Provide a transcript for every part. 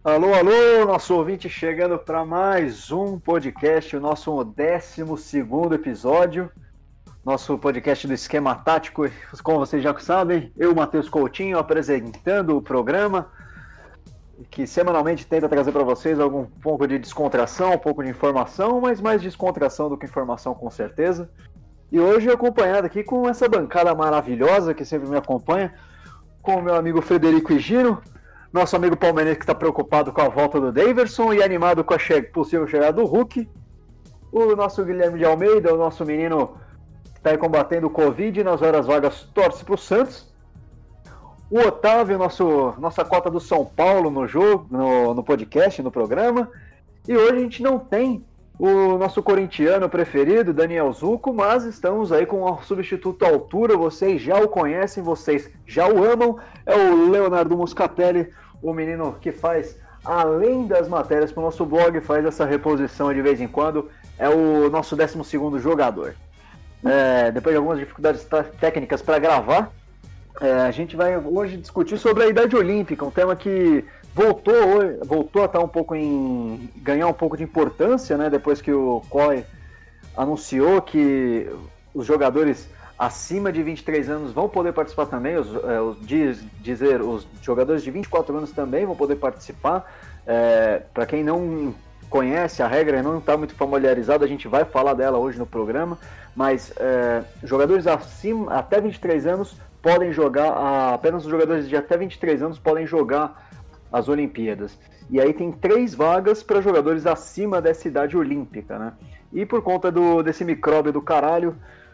Alô, alô, nosso ouvinte chegando para mais um podcast, o nosso 12º episódio, nosso podcast do Esquema Tático. Como vocês já sabem, eu, Matheus Coutinho, apresentando o programa, que semanalmente tenta trazer para vocês algum pouco de descontração, um pouco de informação, mas mais descontração do que informação, com certeza. E hoje acompanhado aqui com essa bancada maravilhosa que sempre me acompanha, com o meu amigo Frederico Higino, nosso amigo palmeirense que está preocupado com a volta do Daverson e animado com a possível chegada do Hulk, o nosso Guilherme de Almeida, o nosso menino que está aí combatendo o Covid e nas horas vagas torce para o Santos, o Otávio, nossa cota do São Paulo no jogo, no podcast, no programa, e hoje a gente não tem o nosso corintiano preferido, Daniel Zucco, mas estamos aí com um substituto à altura, vocês já o conhecem, vocês já o amam, é o Leonardo Muscatelli, o menino que faz, além das matérias para o nosso blog, faz essa reposição de vez em quando, é o nosso 12º jogador. Depois de algumas dificuldades técnicas para gravar, a gente vai hoje discutir sobre a idade olímpica, um tema que voltou a estar ganhar um pouco de importância, né, depois que o COI anunciou que os jogadores acima de 23 anos vão poder participar também, os jogadores de 24 anos também vão poder participar. Para quem não conhece a regra e não está muito familiarizado, a gente vai falar dela hoje no programa, mas jogadores até 23 anos podem jogar, apenas os jogadores de até 23 anos podem jogar as Olimpíadas. E aí tem 3 vagas para jogadores acima dessa idade olímpica, né? E por conta desse micróbio do caralho,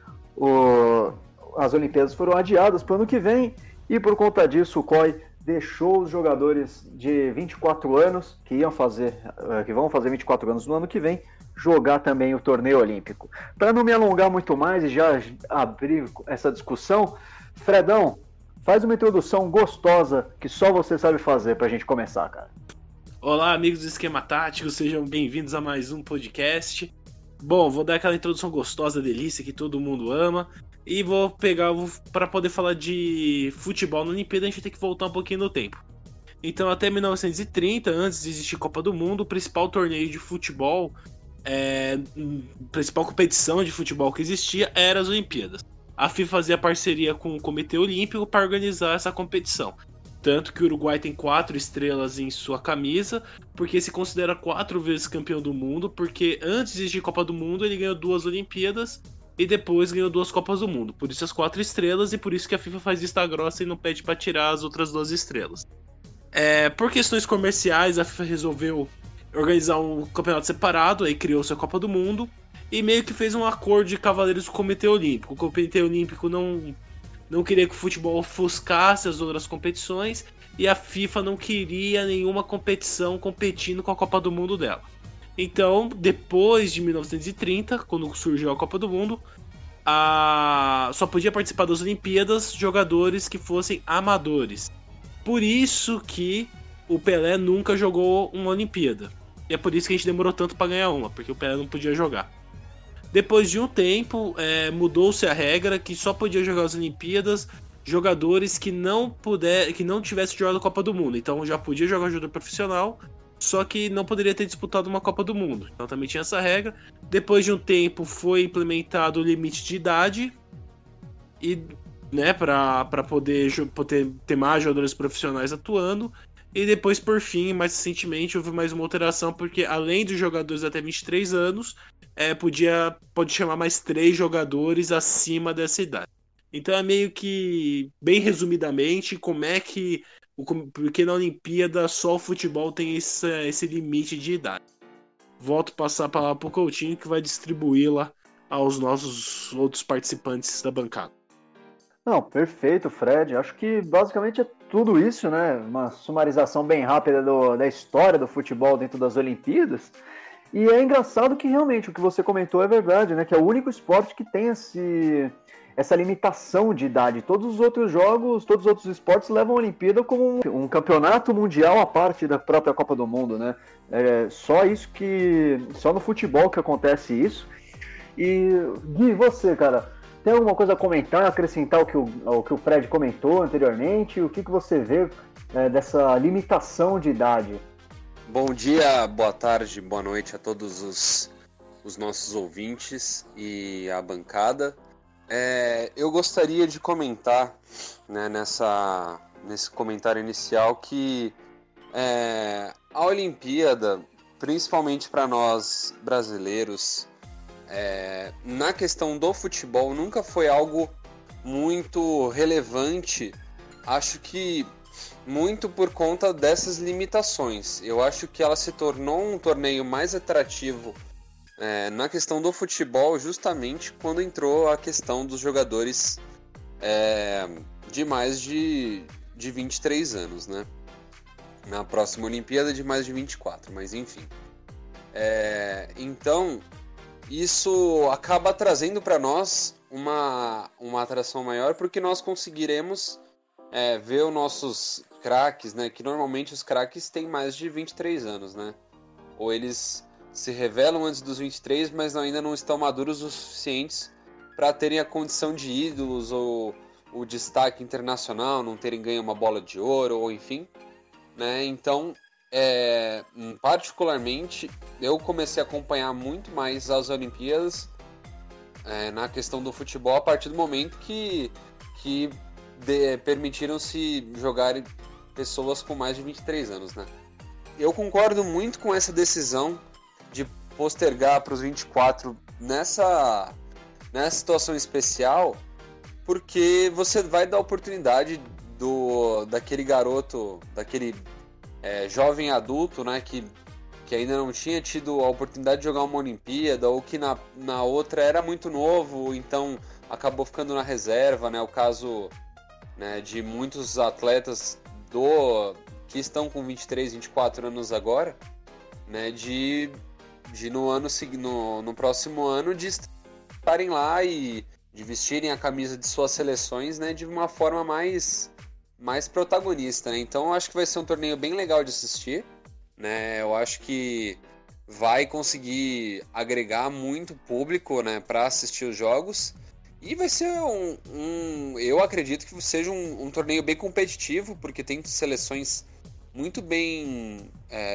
as Olimpíadas foram adiadas para o ano que vem, e por conta disso o COI deixou os jogadores de 24 anos, que vão fazer 24 anos no ano que vem, jogar também o torneio olímpico. Para não me alongar muito mais e já abrir essa discussão, Fredão, faz uma introdução gostosa que só você sabe fazer pra gente começar, cara. Olá, amigos do Esquema Tático, sejam bem-vindos a mais um podcast. Bom, vou dar aquela introdução gostosa, delícia, que todo mundo ama. E vou pegar, para poder falar de futebol na Olimpíada, a gente vai ter que voltar um pouquinho no tempo. Então, até 1930, antes de existir Copa do Mundo, o principal torneio de futebol, principal competição de futebol que existia era as Olimpíadas. A FIFA fazia parceria com o Comitê Olímpico para organizar essa competição. Tanto que o Uruguai tem 4 estrelas em sua camisa, porque se considera 4 vezes campeão do mundo, porque antes de existir Copa do Mundo ele ganhou 2 Olimpíadas e depois ganhou 2 Copas do Mundo. Por isso as 4 estrelas e por isso que a FIFA faz vista grossa e não pede para tirar as outras 2 estrelas. Por questões comerciais, a FIFA resolveu organizar um campeonato separado, aí criou-se a Copa do Mundo, e meio que fez um acordo de cavaleiros com o Comitê Olímpico. O Comitê Olímpico não queria que o futebol ofuscasse as outras competições, e a FIFA não queria nenhuma competição competindo com a Copa do Mundo dela. Então, depois de 1930, quando surgiu a Copa do Mundo, só podia participar das Olimpíadas jogadores que fossem amadores. Por isso que o Pelé nunca jogou uma Olimpíada. E é por isso que a gente demorou tanto para ganhar uma, porque o Pelé não podia jogar. Depois de um tempo, mudou-se a regra que só podia jogar as Olimpíadas jogadores que não tivessem jogado a Copa do Mundo. Então já podia jogar jogador profissional, só que não poderia ter disputado uma Copa do Mundo. Então também tinha essa regra. Depois de um tempo foi implementado o limite de idade e, para poder ter mais jogadores profissionais atuando. E depois, por fim, mais recentemente, houve mais uma alteração, porque além dos jogadores até 23 anos, pode chamar mais 3 jogadores acima dessa idade. Então é meio que, bem resumidamente, porque na Olimpíada só o futebol tem esse limite de idade. Volto a passar a palavra para o Coutinho, que vai distribuí-la aos nossos outros participantes da bancada. Não, perfeito, Fred. Acho que basicamente é tudo isso, né? Uma sumarização bem rápida da história do futebol dentro das Olimpíadas. E é engraçado que realmente o que você comentou é verdade, né? Que é o único esporte que tem essa limitação de idade. Todos os outros jogos, todos os outros esportes levam a Olimpíada como um campeonato mundial à parte da própria Copa do Mundo, né? Só no futebol que acontece isso. E Gui, você, cara, tem alguma coisa a comentar, acrescentar ao que o Fred comentou anteriormente? O que você vê dessa limitação de idade? Bom dia, boa tarde, boa noite a todos os nossos ouvintes e a bancada. Eu gostaria de comentar, né, nesse comentário inicial que a Olimpíada, principalmente para nós brasileiros, na questão do futebol, nunca foi algo muito relevante. Acho que muito por conta dessas limitações. Eu acho que ela se tornou um torneio mais atrativo na questão do futebol justamente quando entrou a questão dos jogadores de mais de 23 anos, né? Na próxima Olimpíada de mais de 24, mas enfim. Então, isso acaba trazendo para nós uma atração maior, porque nós conseguiremos ver os nossos craques, né? Que normalmente os craques têm mais de 23 anos, né? Ou eles se revelam antes dos 23, mas ainda não estão maduros o suficientes para terem a condição de ídolos ou o destaque internacional, não terem ganho uma bola de ouro, ou enfim, né? Então, particularmente, eu comecei a acompanhar muito mais as Olimpíadas na questão do futebol a partir do momento que permitiram-se jogar pessoas com mais de 23 anos, né? Eu concordo muito com essa decisão de postergar para os 24 nessa situação especial, porque você vai dar oportunidade daquele garoto, daquele jovem adulto, né, que ainda não tinha tido a oportunidade de jogar uma Olimpíada, ou que na outra era muito novo, então acabou ficando na reserva, né? O caso, né, de muitos atletas que estão com 23, 24 anos agora, né, de no próximo ano de estarem lá e de vestirem a camisa de suas seleções, né, de uma forma mais protagonista, né? Então eu acho que vai ser um torneio bem legal de assistir, né? Eu acho que vai conseguir agregar muito público, né, para assistir os jogos. E vai ser eu acredito que seja um torneio bem competitivo, porque tem seleções muito bem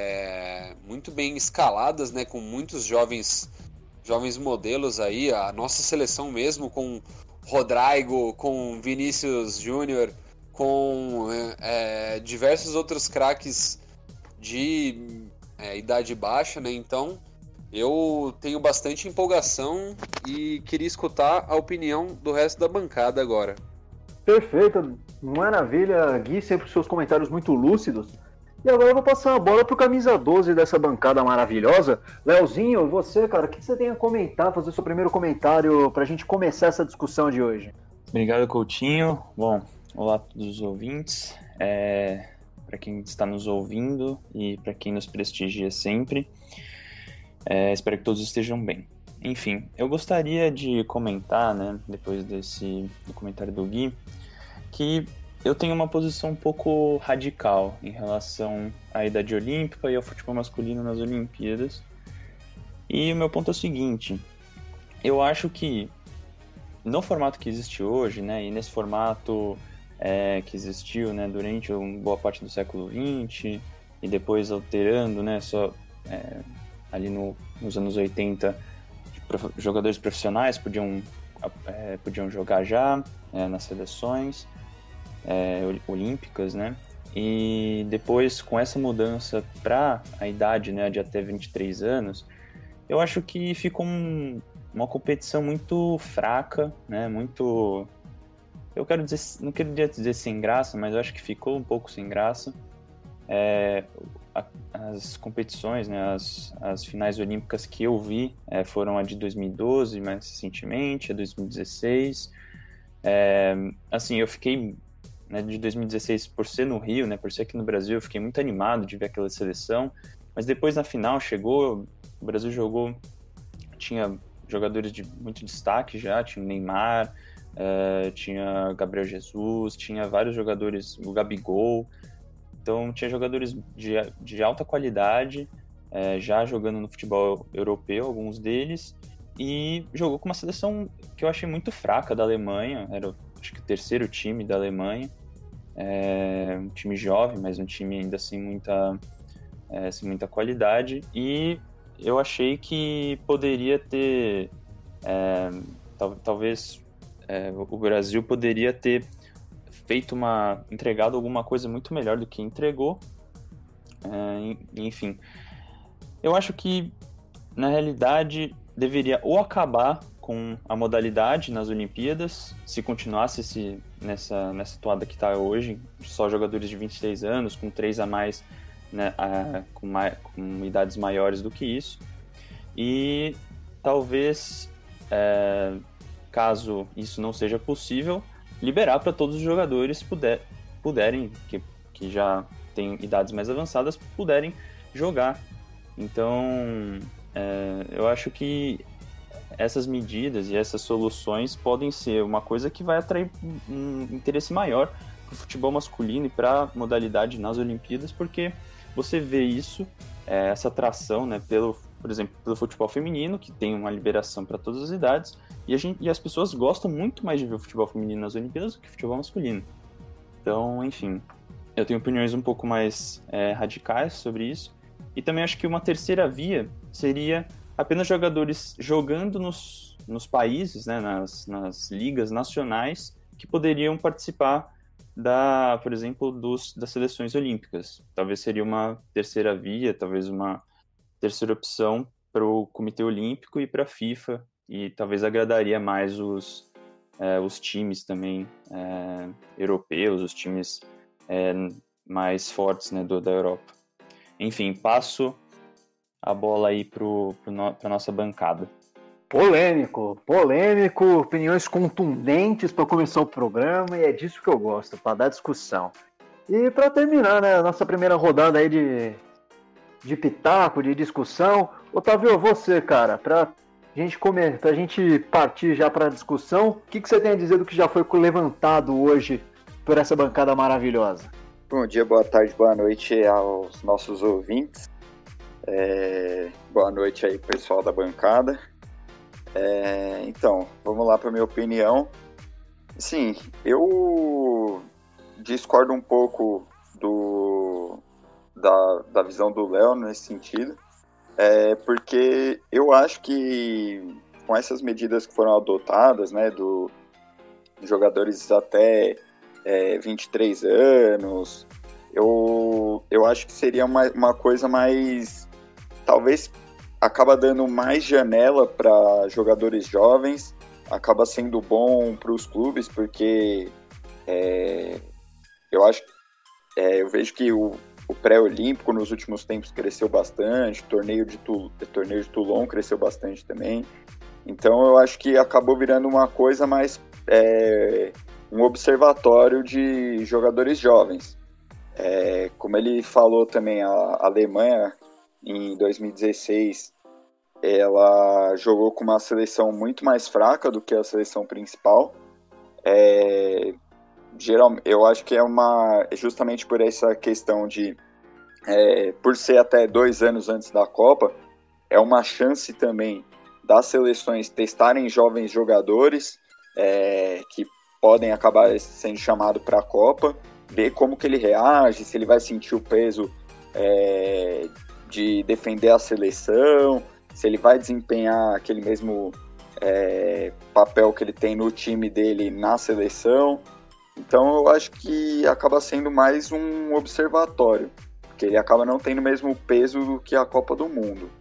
escaladas, né, com muitos jovens modelos aí. A nossa seleção mesmo, com Rodrygo, com Vinícius Júnior, com diversos outros craques de idade baixa, né? Então, eu tenho bastante empolgação e queria escutar a opinião do resto da bancada agora. Perfeito, maravilha, Gui, sempre os seus comentários muito lúcidos. E agora eu vou passar a bola pro camisa 12 dessa bancada maravilhosa. Leozinho, você, cara, o que você tem a comentar, fazer seu primeiro comentário pra gente começar essa discussão de hoje? Obrigado, Coutinho. Bom, olá a todos os ouvintes, para quem está nos ouvindo e para quem nos prestigia sempre. Espero que todos estejam bem. Enfim, eu gostaria de comentar, né, depois do comentário do Gui, que eu tenho uma posição um pouco radical em relação à idade olímpica e ao futebol masculino nas Olimpíadas. E o meu ponto é o seguinte: eu acho que no formato que existe hoje, né, e nesse formato que existiu, né, durante boa parte do século XX e depois alterando, né, só ali nos anos 80, jogadores profissionais podiam jogar já nas seleções olímpicas, né? E depois, com essa mudança para a idade, né, de até 23 anos, eu acho que ficou uma competição muito fraca, né? Muito... não queria dizer sem graça, mas eu acho que ficou um pouco sem graça. As competições, né, as finais olímpicas que eu vi foram a de 2012, mais recentemente, a 2016. Assim, eu fiquei, né, de 2016 por ser no Rio, né, por ser aqui no Brasil, eu fiquei muito animado de ver aquela seleção, mas depois na final chegou, o Brasil jogou, tinha jogadores de muito destaque já, tinha o Neymar, tinha Gabriel Jesus, tinha vários jogadores, o Gabigol. Então tinha jogadores de alta qualidade, já jogando no futebol europeu, alguns deles, e jogou com uma seleção que eu achei muito fraca da Alemanha, era acho que o terceiro time da Alemanha, um time jovem, mas um time ainda assim sem muita qualidade, e eu achei que poderia ter, talvez o Brasil poderia ter entregado alguma coisa muito melhor do que entregou. Enfim, eu acho que na realidade deveria ou acabar com a modalidade nas Olimpíadas, se continuasse nessa toada que está hoje, só jogadores de 23 anos, com 3 a mais, né, com idades maiores do que isso, e talvez, caso isso não seja possível, liberar para todos os jogadores puderem, que já têm idades mais avançadas, puderem jogar. Então, eu acho que essas medidas e essas soluções podem ser uma coisa que vai atrair um interesse maior para o futebol masculino e para a modalidade nas Olimpíadas, porque você vê isso, essa atração, né, por exemplo, pelo futebol feminino, que tem uma liberação para todas as idades, e as pessoas gostam muito mais de ver o futebol feminino nas Olimpíadas do que o futebol masculino. Então, enfim, eu tenho opiniões um pouco mais radicais sobre isso, e também acho que uma terceira via seria apenas jogadores jogando nos países, né, nas ligas nacionais, que poderiam participar por exemplo, das seleções olímpicas. Talvez seria uma terceira via, talvez uma terceira opção para o Comitê Olímpico e para a FIFA, e talvez agradaria mais os times também europeus, os times mais fortes, né, da Europa. Enfim, passo a bola aí para a nossa bancada. Polêmico, opiniões contundentes para começar o programa, e é disso que eu gosto, para dar discussão. E para terminar, né, a nossa primeira rodada aí de pitaco, de discussão, Otávio, você, cara, pra gente partir já para a discussão, o que você tem a dizer do que já foi levantado hoje por essa bancada maravilhosa? Bom dia, boa tarde, boa noite aos nossos ouvintes. Boa noite aí, pessoal da bancada. Então, vamos lá para minha opinião. Sim, eu discordo um pouco da visão do Léo nesse sentido, porque eu acho que com essas medidas que foram adotadas, né, dos jogadores até 23 anos, eu acho que seria uma coisa mais, talvez acaba dando mais janela para jogadores jovens, acaba sendo bom para os clubes, porque eu vejo que o pré-olímpico nos últimos tempos cresceu bastante, o torneio de Toulon cresceu bastante também, então eu acho que acabou virando uma coisa mais um observatório de jogadores jovens. Como ele falou também, a Alemanha em 2016 ela jogou com uma seleção muito mais fraca do que a seleção principal. Eu acho que justamente por essa questão de por ser até 2 anos antes da Copa, é uma chance também das seleções testarem jovens jogadores que podem acabar sendo chamados para a Copa, ver como que ele reage, se ele vai sentir o peso de defender a seleção, se ele vai desempenhar aquele mesmo papel que ele tem no time dele na seleção. Então eu acho que acaba sendo mais um observatório, porque ele acaba não tendo o mesmo peso do que a Copa do Mundo.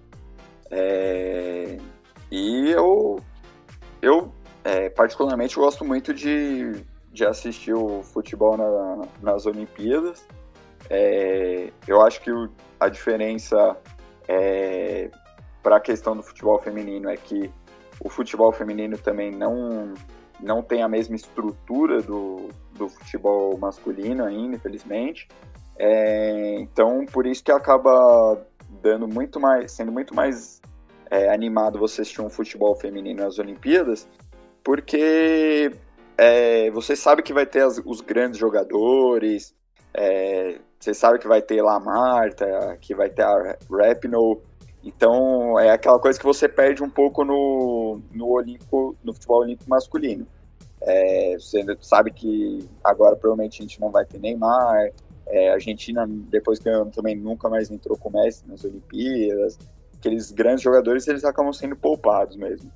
E eu particularmente gosto muito de assistir o futebol nas Olimpíadas. Eu acho que a diferença para a questão do futebol feminino é que o futebol feminino também não tem a mesma estrutura do futebol masculino ainda, infelizmente. Então, por isso que acaba sendo muito mais animado você assistir um futebol feminino nas Olimpíadas, porque você sabe que vai ter os grandes jogadores, você sabe que vai ter lá a Marta, que vai ter a Rapinoe. Então é aquela coisa que você perde um pouco no futebol olímpico masculino. Você sabe que agora provavelmente a gente não vai ter Neymar, A Argentina, depois ganhando também, nunca mais entrou com o Messi nas Olimpíadas. Aqueles grandes jogadores, eles acabam sendo poupados mesmo.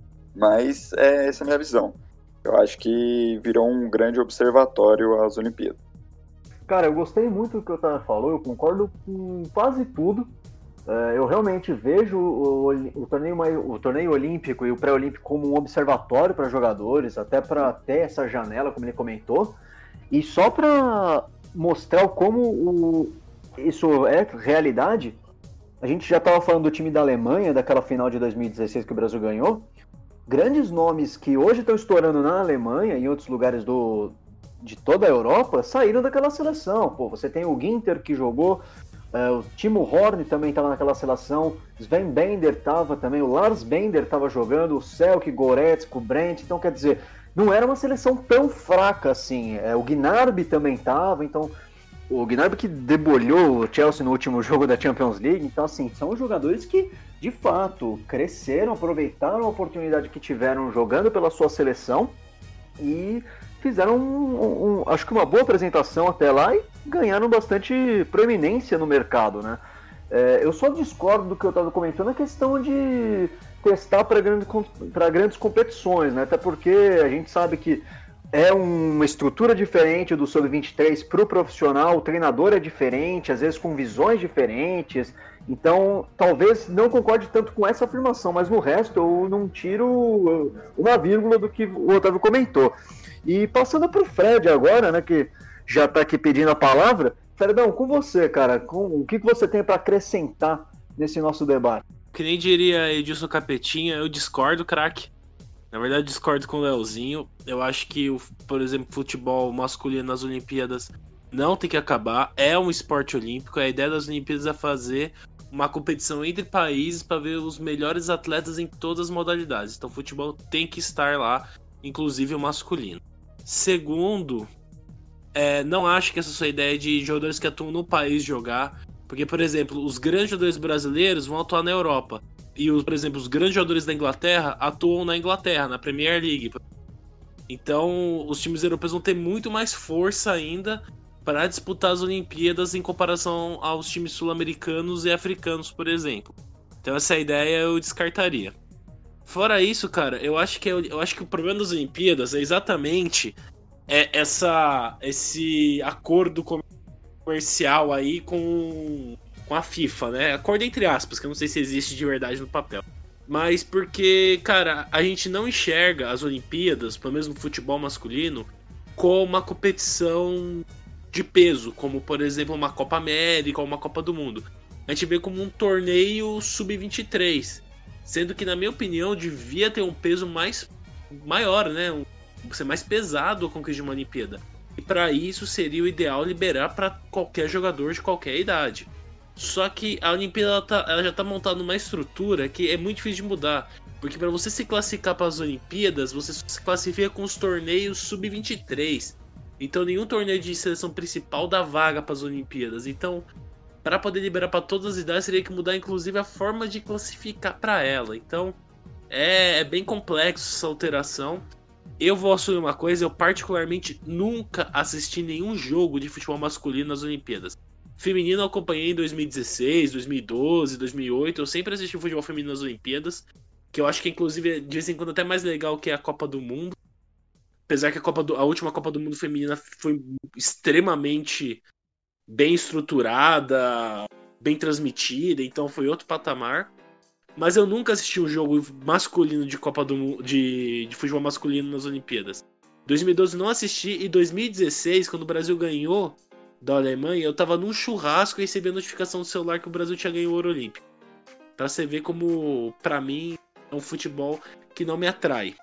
Mas essa é a minha visão. Eu acho que virou um grande observatório às Olimpíadas. Cara, eu gostei muito do que o Otávio falou, eu concordo com quase tudo. Eu realmente vejo o torneio olímpico e o pré-olímpico como um observatório para jogadores, até para ter essa janela, como ele comentou. E só para mostrar como isso é realidade, a gente já estava falando do time da Alemanha, daquela final de 2016 que o Brasil ganhou. Grandes nomes que hoje estão estourando na Alemanha e em outros lugares de toda a Europa saíram daquela seleção. Pô, você tem o Ginter que jogou, o Timo Horn também estava naquela seleção, Sven Bender estava também, o Lars Bender estava jogando, o Selke, Goretzka, o Brandt. Então, quer dizer, não era uma seleção tão fraca assim. O Gnabry também estava, então o Gnabry que debolhou o Chelsea no último jogo da Champions League. Então, assim, são jogadores que, de fato, cresceram, aproveitaram a oportunidade que tiveram jogando pela sua seleção e fizeram, acho que uma boa apresentação até lá e ganharam bastante proeminência no mercado, né? Eu só discordo do que eu estava comentando a questão de testar para grandes competições, né? Até porque a gente sabe que é uma estrutura diferente do Sub-23 para o profissional, o treinador é diferente, às vezes com visões diferentes. Então, talvez não concorde tanto com essa afirmação, mas no resto eu não tiro uma vírgula do que o Otávio comentou. E passando para o Fred agora, né, que já está aqui pedindo a palavra. Fredão, com você, cara, o que você tem para acrescentar nesse nosso debate? Que nem diria Edilson Capetinha, eu discordo, craque. Na verdade, discordo com o Leozinho. Eu acho que, por exemplo, futebol masculino nas Olimpíadas não tem que acabar. É um esporte olímpico. A ideia das Olimpíadas é fazer uma competição entre países para ver os melhores atletas em todas as modalidades. Então, o futebol tem que estar lá, inclusive o masculino. Segundo, não acho que essa sua ideia de jogadores que atuam no país jogar. Porque, por exemplo, os grandes jogadores brasileiros vão atuar na Europa. E, por exemplo, os grandes jogadores da Inglaterra atuam na Inglaterra, na Premier League. Então, os times europeus vão ter muito mais força ainda para disputar as Olimpíadas em comparação aos times sul-americanos e africanos, por exemplo. Então, essa ideia eu descartaria. Fora isso, cara, eu acho que o problema das Olimpíadas é exatamente esse acordo comercial aí com a FIFA, né? Acordo entre aspas, que eu não sei se existe de verdade no papel. Mas porque, cara, a gente não enxerga as Olimpíadas, pelo menos no futebol masculino, como uma competição de peso, como, por exemplo, uma Copa América ou uma Copa do Mundo. A gente vê como um torneio sub-23, sendo que, na minha opinião, devia ter um peso maior, né? Ser mais pesado a conquista de uma Olimpíada. E para isso seria o ideal liberar para qualquer jogador de qualquer idade. Só que a Olimpíada ela já está montada numa estrutura que é muito difícil de mudar. Porque para você se classificar para as Olimpíadas, você se classifica com os torneios sub-23. Então nenhum torneio de seleção principal dá vaga para as Olimpíadas. Então, para poder liberar para todas as idades, teria que mudar inclusive a forma de classificar para ela. Então, é bem complexo essa alteração. Eu vou assumir uma coisa, eu particularmente nunca assisti nenhum jogo de futebol masculino nas Olimpíadas. Feminino eu acompanhei em 2016, 2012, 2008, eu sempre assisti futebol feminino nas Olimpíadas, que eu acho que inclusive de vez em quando até mais legal que a Copa do Mundo. Apesar que a última Copa do Mundo feminina foi extremamente bem estruturada, bem transmitida, então foi outro patamar. Mas eu nunca assisti um jogo masculino de Copa do Mundo, de futebol masculino nas Olimpíadas. 2012 não assisti, e 2016, quando o Brasil ganhou da Alemanha, eu tava num churrasco e recebi a notificação do celular que o Brasil tinha ganho o ouro olímpico. Pra você ver como, pra mim, é um futebol que não me atrai.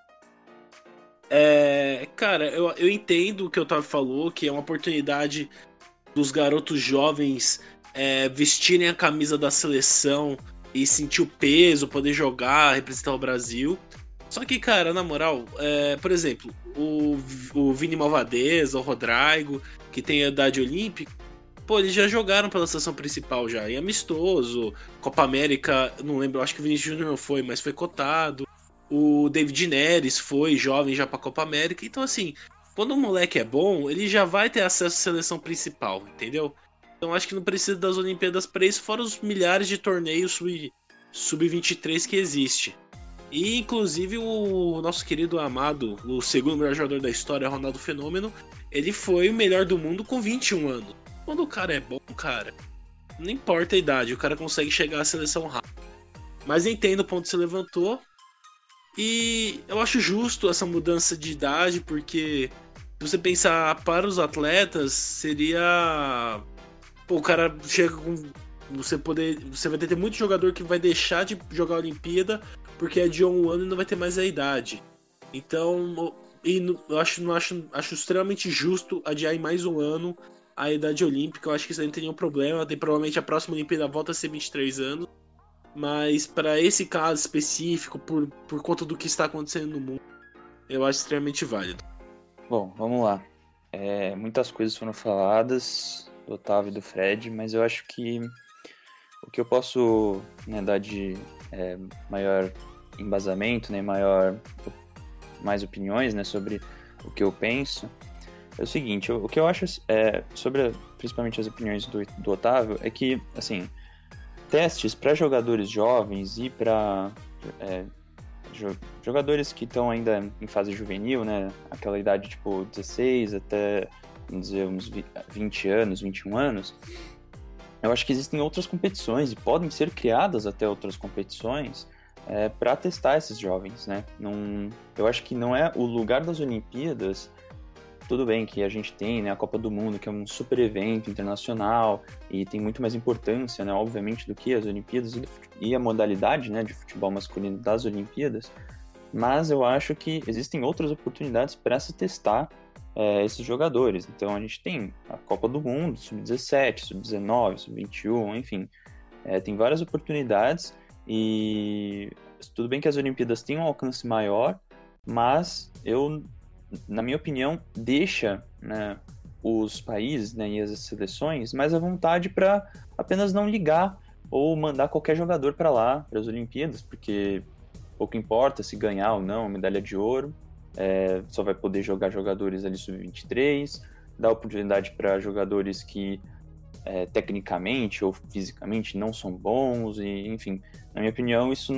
Cara, eu entendo o que o Otávio falou, que é uma oportunidade dos garotos jovens vestirem a camisa da seleção e sentir o peso, poder jogar, representar o Brasil. Só que, cara, na moral, por exemplo, o Vini Malvadeza, o Rodrigo, que tem a idade olímpica, pô, eles já jogaram pela seleção principal já, em amistoso, Copa América, não lembro, acho que o Vinícius Júnior não foi, mas foi cotado. O David Neres foi jovem já pra Copa América. Então, assim, Quando o moleque é bom, ele já vai ter acesso à seleção principal, entendeu? Então acho que não precisa das Olimpíadas para isso, fora os milhares de torneios sub-23 que existe. E inclusive o nosso querido amado, o segundo melhor jogador da história, Ronaldo Fenômeno, ele foi o melhor do mundo com 21 anos. Quando o cara é bom, cara, não importa a idade, o cara consegue chegar à seleção rápido. Mas entendo o ponto que você levantou. E eu acho justo essa mudança de idade, porque se você pensar para os atletas, seria... Pô, o cara chega com... Você vai ter muito jogador que vai deixar de jogar a Olimpíada porque é de 1 ano e não vai ter mais a idade. Então, eu acho extremamente justo adiar em mais 1 ano a idade olímpica. Eu acho que isso aí não tem nenhum problema. Provavelmente a próxima Olimpíada volta a ser 23 anos. Mas para esse caso específico, por conta do que está acontecendo no mundo, eu acho extremamente válido. Bom, vamos lá. Muitas coisas foram faladas do Otávio e do Fred, mas eu acho que o que eu posso, né, dar de maior embasamento, né, mais opiniões, né, sobre o que eu penso, é o seguinte: o que eu acho sobre principalmente as opiniões do Otávio é que, assim, testes para jogadores jovens e para jogadores que estão ainda em fase juvenil, né, aquela idade tipo 16 até, vamos dizer, uns 20 anos, 21 anos, eu acho que existem outras competições e podem ser criadas até outras competições para testar esses jovens, né? Eu acho que não é o lugar das Olimpíadas. Tudo bem que a gente tem, né, a Copa do Mundo, que é um super evento internacional e tem muito mais importância, né, obviamente, do que as Olimpíadas e a modalidade, né, de futebol masculino das Olimpíadas, mas eu acho que existem outras oportunidades para se testar esses jogadores. Então a gente tem a Copa do Mundo, Sub-17, Sub-19, Sub-21, enfim, tem várias oportunidades e tudo bem que as Olimpíadas têm um alcance maior, mas na minha opinião, deixa, né, os países, né, e as seleções mais à vontade para apenas não ligar ou mandar qualquer jogador para lá, para as Olimpíadas, porque pouco importa se ganhar ou não medalha de ouro, só vai poder jogar jogadores ali sub-23, dá oportunidade para jogadores que tecnicamente ou fisicamente não são bons, e enfim, na minha opinião, isso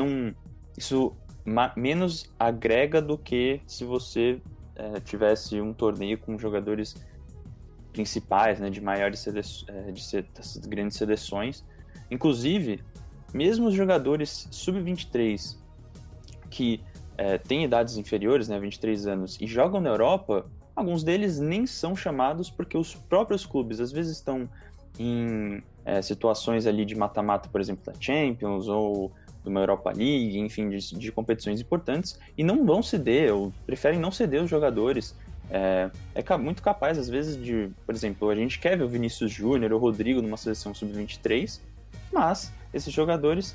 menos agrega do que se você tivesse um torneio com jogadores principais, né, de maiores dessas grandes seleções. Inclusive, mesmo os jogadores sub-23 que têm idades inferiores, né, 23 anos, e jogam na Europa, alguns deles nem são chamados porque os próprios clubes às vezes estão em situações ali de mata-mata, por exemplo, da Champions ou de uma Europa League, enfim, de competições importantes, e não vão ceder, ou preferem não ceder os jogadores. Muito capaz, às vezes, por exemplo, a gente quer ver o Vinícius Júnior ou o Rodrigo numa seleção sub-23, mas esses jogadores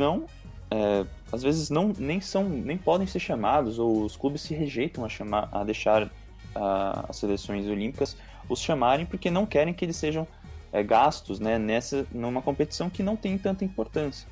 às vezes nem podem ser chamados, ou os clubes se rejeitam a deixar as seleções olímpicas os chamarem, porque não querem que eles sejam gastos, né, numa competição que não tem tanta importância.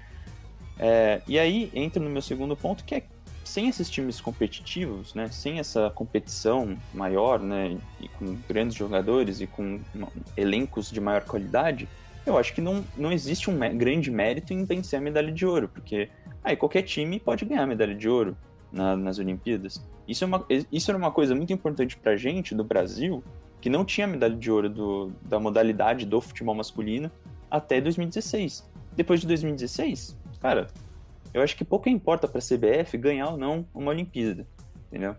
E aí entra no meu segundo ponto, que é sem esses times competitivos, né, sem essa competição maior, né, e com grandes jogadores e com elencos de maior qualidade, eu acho que não existe um grande mérito em vencer a medalha de ouro, porque aí qualquer time pode ganhar a medalha de ouro nas Olimpíadas. Isso era uma coisa muito importante pra gente, do Brasil, que não tinha medalha de ouro da modalidade do futebol masculino até 2016. Depois de 2016, cara, eu acho que pouco importa pra CBF ganhar ou não uma Olimpíada, entendeu?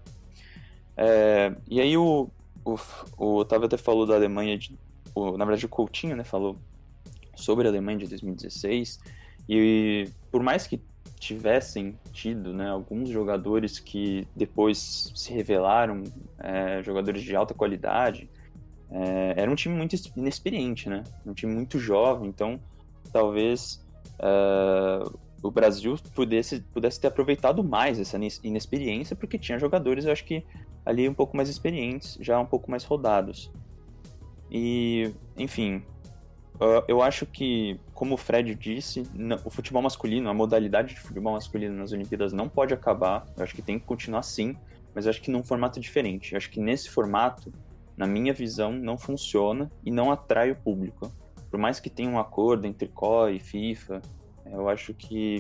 E aí o Otávio até falou da Alemanha, na verdade o Coutinho, né, falou sobre a Alemanha de 2016, e por mais que tivessem tido, né, alguns jogadores que depois se revelaram jogadores de alta qualidade, era um time muito inexperiente, né? Um time muito jovem, então talvez o Brasil pudesse ter aproveitado mais essa inexperiência, porque tinha jogadores, eu acho que ali um pouco mais experientes, já um pouco mais rodados. E, enfim, eu acho que, como o Fred disse, o futebol masculino, a modalidade de futebol masculino nas Olimpíadas não pode acabar. Eu acho que tem que continuar sim, mas eu acho que num formato diferente. Eu acho que nesse formato, na minha visão, não funciona e não atrai o público. Por mais que tenha um acordo entre COI e FIFA, eu acho que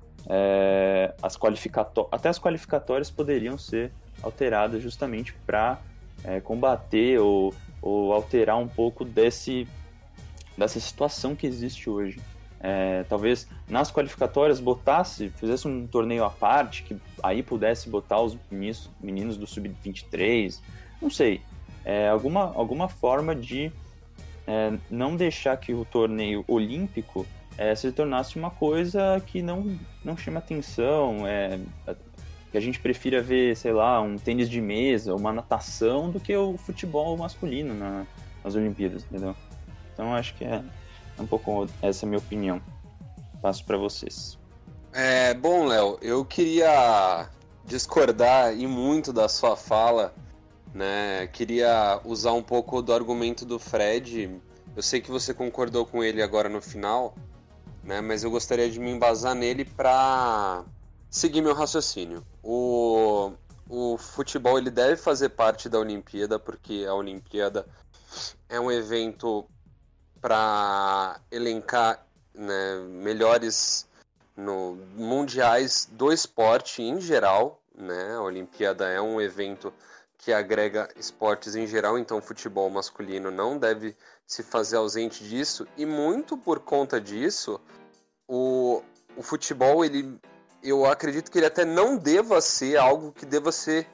até as qualificatórias poderiam ser alteradas justamente para combater ou alterar um pouco dessa situação que existe hoje. Talvez nas qualificatórias fizesse um torneio à parte, que aí pudesse botar os meninos do Sub-23, não sei, alguma forma de não deixar que o torneio olímpico se tornasse uma coisa que não chama atenção, que a gente prefira ver, sei lá, um tênis de mesa, uma natação, do que o futebol masculino nas Olimpíadas, entendeu? Então acho que um pouco essa é a minha opinião. Passo para vocês. Bom, Léo, eu queria discordar e muito da sua fala, né? Queria usar um pouco do argumento do Fred. Eu sei que você concordou com ele agora no final, né? Mas eu gostaria de me embasar nele para seguir meu raciocínio. O futebol ele deve fazer parte da Olimpíada, porque a Olimpíada é um evento para elencar, né, melhores mundiais do esporte em geral, né? A Olimpíada é um evento que agrega esportes em geral, então o futebol masculino não deve se fazer ausente disso, e muito por conta disso, o futebol, eu acredito que ele até não deva ser algo que deva ser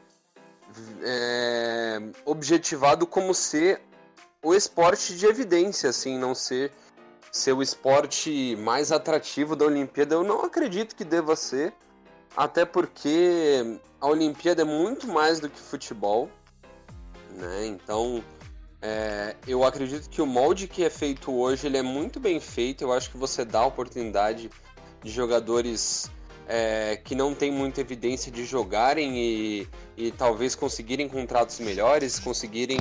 objetivado como ser o esporte de evidência, assim, não ser o esporte mais atrativo da Olimpíada. Eu não acredito que deva ser, até porque a Olimpíada é muito mais do que futebol, né? Então, eu acredito que o molde que é feito hoje, ele é muito bem feito. Eu acho que você dá a oportunidade de jogadores que não tem muita evidência de jogarem e talvez conseguirem contratos melhores, conseguirem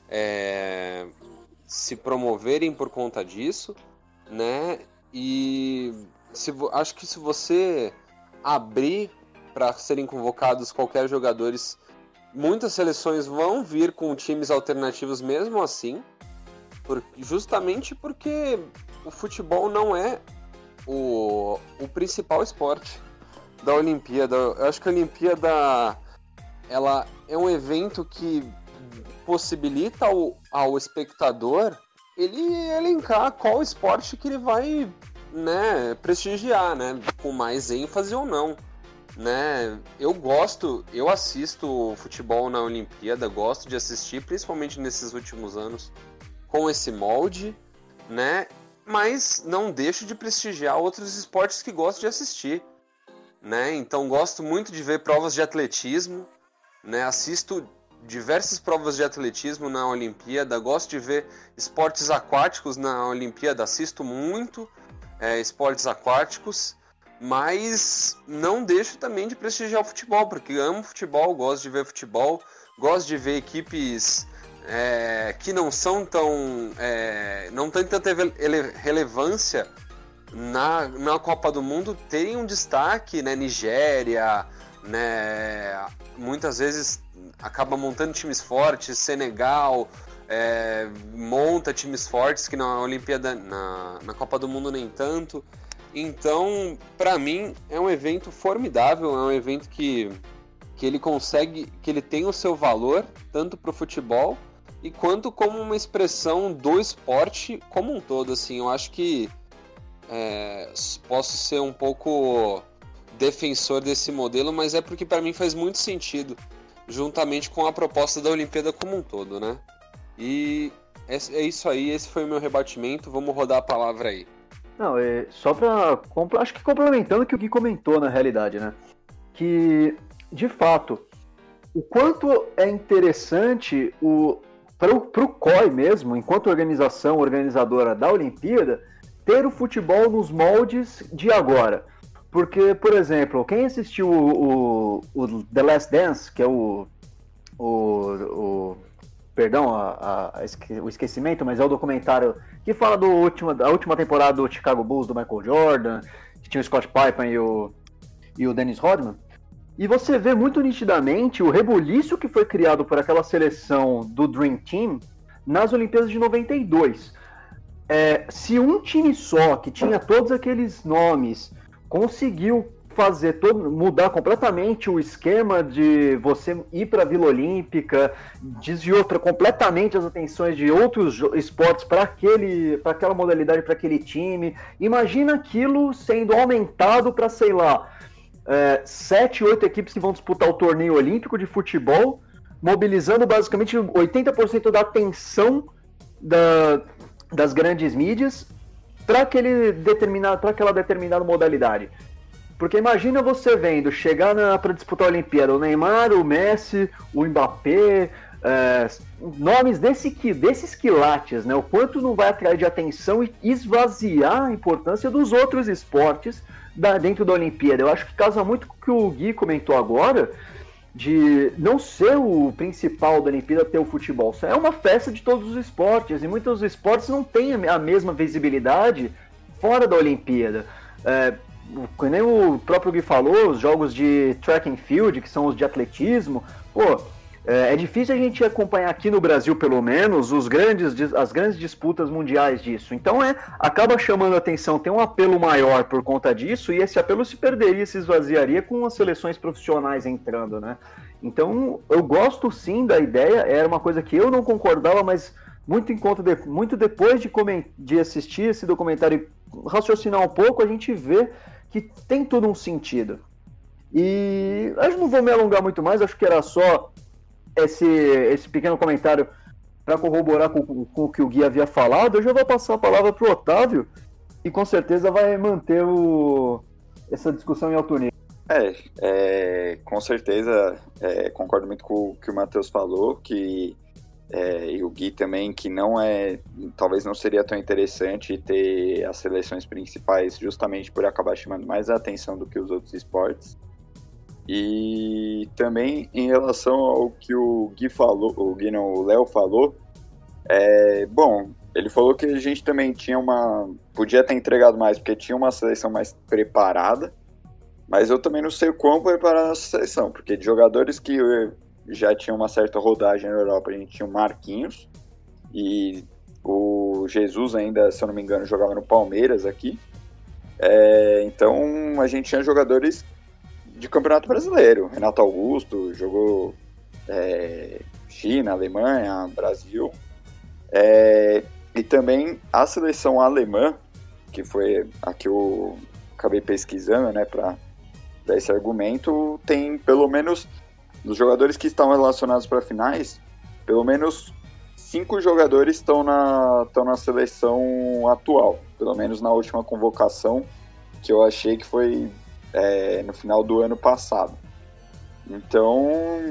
se promoverem por conta disso, né? E acho que se você abrir para serem convocados qualquer jogadores, muitas seleções vão vir com times alternativos mesmo assim, justamente porque o futebol não é o principal esporte da Olimpíada. Eu acho que a Olimpíada ela é um evento que possibilita ao espectador ele elencar qual esporte que ele vai, né, prestigiar, né, com mais ênfase ou não, né? Eu assisto futebol na Olimpíada, gosto de assistir, principalmente nesses últimos anos, com esse molde, né? Mas não deixo de prestigiar outros esportes que gosto de assistir, né? Então gosto muito de ver provas de atletismo, né? Assisto diversas provas de atletismo na Olimpíada, gosto de ver esportes aquáticos na Olimpíada, assisto muito esportes aquáticos, mas não deixo também de prestigiar o futebol, porque amo futebol, gosto de ver futebol, gosto de ver equipes que não são tão... não tem tanta relevância na Copa do Mundo, terem um destaque, né? Nigéria, né? Muitas vezes acaba montando times fortes, Senegal monta times fortes que na Olimpíada, na Copa do Mundo nem tanto. Então, para mim, é um evento formidável, é um evento que ele consegue, que ele tem o seu valor, tanto para o futebol, e quanto como uma expressão do esporte como um todo, assim. Eu acho que posso ser um pouco defensor desse modelo, mas é porque para mim faz muito sentido, juntamente com a proposta da Olimpíada como um todo, né? E é isso aí, esse foi o meu rebatimento, vamos rodar a palavra aí. Não, só pra... acho que complementando o que o Gui comentou na realidade, né? Que, de fato, o quanto é interessante pro COI mesmo, enquanto organizadora da Olimpíada, ter o futebol nos moldes de agora. Porque, por exemplo, quem assistiu o The Last Dance, que é perdão, o esquecimento, mas é o documentário que fala da última temporada do Chicago Bulls, do Michael Jordan, que tinha o Scott Pippen e o Dennis Rodman. E você vê muito nitidamente o rebuliço que foi criado por aquela seleção do Dream Team nas Olimpíadas de 92. Se um time só, que tinha todos aqueles nomes, conseguiu mudar completamente o esquema de você ir para a Vila Olímpica, desviou completamente as atenções de outros esportes para aquela modalidade, para aquele time. Imagina aquilo sendo aumentado para, sei lá, 7, 8 equipes que vão disputar o torneio olímpico de futebol, mobilizando basicamente 80% da atenção das grandes mídias para aquela determinada modalidade. Porque imagina você vendo chegar para disputar a Olimpíada o Neymar, o Messi, o Mbappé, nomes desses quilates, né? O quanto não vai atrair de atenção e esvaziar a importância dos outros esportes dentro da Olimpíada. Eu acho que casa muito com o que o Gui comentou agora, de não ser o principal da Olimpíada ter o futebol. É uma festa de todos os esportes, e muitos esportes não têm a mesma visibilidade fora da Olimpíada. Como nem o próprio Gui falou, os jogos de track and field, que são os de atletismo, é difícil a gente acompanhar aqui no Brasil, pelo menos, as grandes disputas mundiais disso. Então acaba chamando a atenção, tem um apelo maior por conta disso, e esse apelo se perderia, se esvaziaria com as seleções profissionais entrando, né? Então eu gosto sim da ideia, era uma coisa que eu não concordava, mas muito depois de assistir esse documentário e raciocinar um pouco, a gente vê que tem todo um sentido. E eu não vou me alongar muito mais, acho que era só esse pequeno comentário para corroborar com o que o Gui havia falado. Eu já vou passar a palavra para o Otávio, e com certeza vai manter essa discussão em alto nível. Com certeza, concordo muito com o que o Matheus falou, e o Gui também, que talvez não seria tão interessante ter as seleções principais justamente por acabar chamando mais a atenção do que os outros esportes. E também em relação ao que o Gui falou, o Léo falou, bom, ele falou que a gente também podia ter entregado mais, porque tinha uma seleção mais preparada, mas eu também não sei o quão preparada essa seleção, porque de jogadores que já tinha uma certa rodagem na Europa, a gente tinha o Marquinhos, e o Jesus ainda, se eu não me engano, jogava no Palmeiras aqui. Então a gente tinha jogadores de Campeonato Brasileiro. Renato Augusto jogou China, Alemanha, Brasil. E também a seleção alemã, que foi a que eu acabei pesquisando, né, para dar esse argumento, tem pelo menos, dos jogadores que estão relacionados para finais, pelo menos 5 jogadores estão na seleção atual, pelo menos na última convocação, que eu achei que foi no final do ano passado. Então,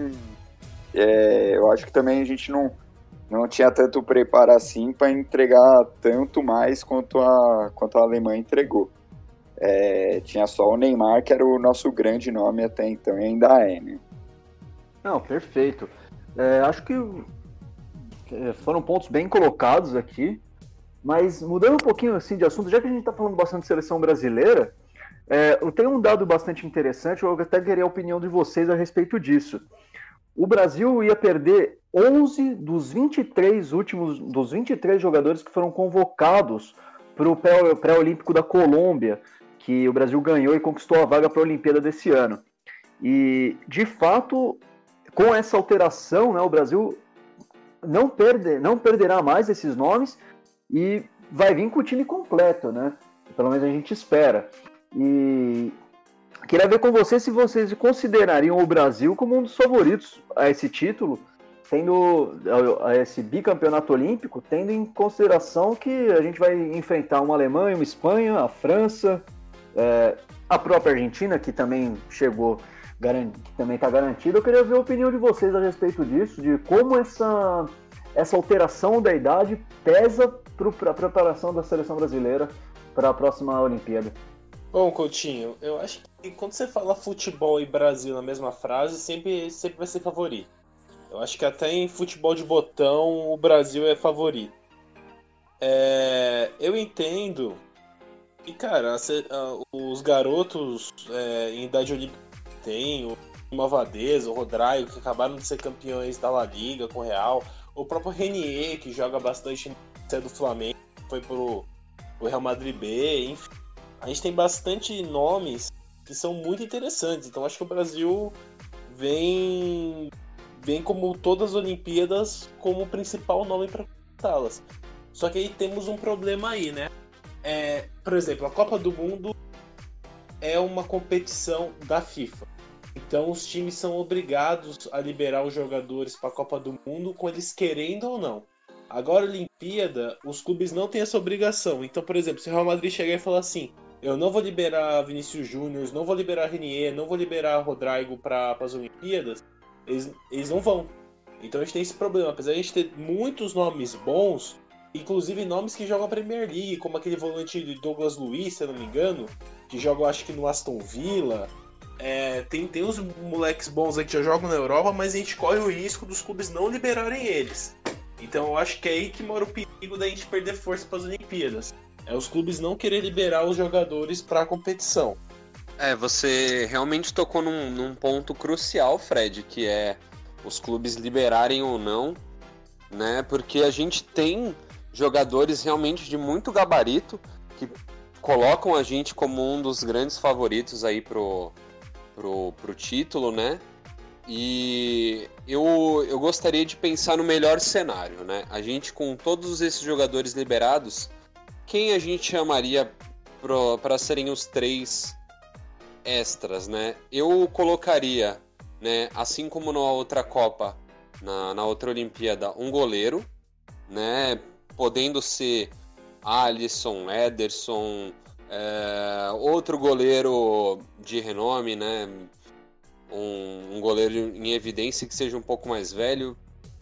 eu acho que também a gente não tinha tanto preparo assim para entregar tanto mais quanto a Alemanha entregou. Tinha só o Neymar, que era o nosso grande nome até então, e ainda né? Não, perfeito. Acho que foram pontos bem colocados aqui, mas mudando um pouquinho assim de assunto, já que a gente está falando bastante de seleção brasileira, eu tenho um dado bastante interessante, eu até queria a opinião de vocês a respeito disso. O Brasil ia perder 11 dos 23 jogadores que foram convocados para o pré-olímpico da Colômbia, que o Brasil ganhou e conquistou a vaga para a Olimpíada desse ano. E, de fato, com essa alteração, né, o Brasil não perderá mais esses nomes e vai vir com o time completo, né? Pelo menos a gente espera. E queria ver com vocês se vocês considerariam o Brasil como um dos favoritos a esse título, a esse bicampeonato olímpico, tendo em consideração que a gente vai enfrentar uma Alemanha, uma Espanha, a França, a própria Argentina, que também chegou, que também está garantida. Eu queria ver a opinião de vocês a respeito disso, de como essa alteração da idade pesa para a preparação da seleção brasileira para a próxima Olimpíada. Bom, Coutinho, eu acho que quando você fala futebol e Brasil na mesma frase, sempre vai ser favorito. Eu acho que até em futebol de botão o Brasil é favorito. Eu entendo que, cara, os garotos em idade olímpica tem, Malvadeza, o Rodrigo, que acabaram de ser campeões da La Liga com o Real, o próprio Renier, que joga bastante do Flamengo, foi pro Real Madrid B, enfim. A gente tem bastante nomes que são muito interessantes, então acho que o Brasil vem como todas as Olimpíadas como o principal nome para conquistá-las. Só que aí temos um problema aí, né? Por exemplo, a Copa do Mundo é uma competição da FIFA. Então os times são obrigados a liberar os jogadores para a Copa do Mundo, com eles querendo ou não. Agora, a Olimpíada, os clubes não têm essa obrigação. Então, por exemplo, se o Real Madrid chegar e falar assim: eu não vou liberar Vinícius Júnior, não vou liberar Renier, não vou liberar Rodrigo para as Olimpíadas, eles não vão. Então a gente tem esse problema. Apesar de a gente ter muitos nomes bons, inclusive nomes que jogam a Premier League, como aquele volante de Douglas Luiz, se eu não me engano, que joga, acho que no Aston Villa. Tem uns moleques bons aí que já jogam na Europa, mas a gente corre o risco dos clubes não liberarem eles. Então eu acho que é aí que mora o perigo da gente perder força para as Olimpíadas. Os clubes não querer liberar os jogadores para a competição. Você realmente tocou num ponto crucial, Fred, que é os clubes liberarem ou não, né? Porque a gente tem jogadores realmente de muito gabarito que colocam a gente como um dos grandes favoritos aí pro título, né? E eu gostaria de pensar no melhor cenário, né? A gente, com todos esses jogadores liberados, quem a gente chamaria para serem os 3 extras, né? Eu colocaria, né, assim como na outra Copa, na outra Olimpíada, um goleiro, né? Podendo ser Alisson, Ederson, outro goleiro de renome, né? Um goleiro em evidência que seja um pouco mais velho.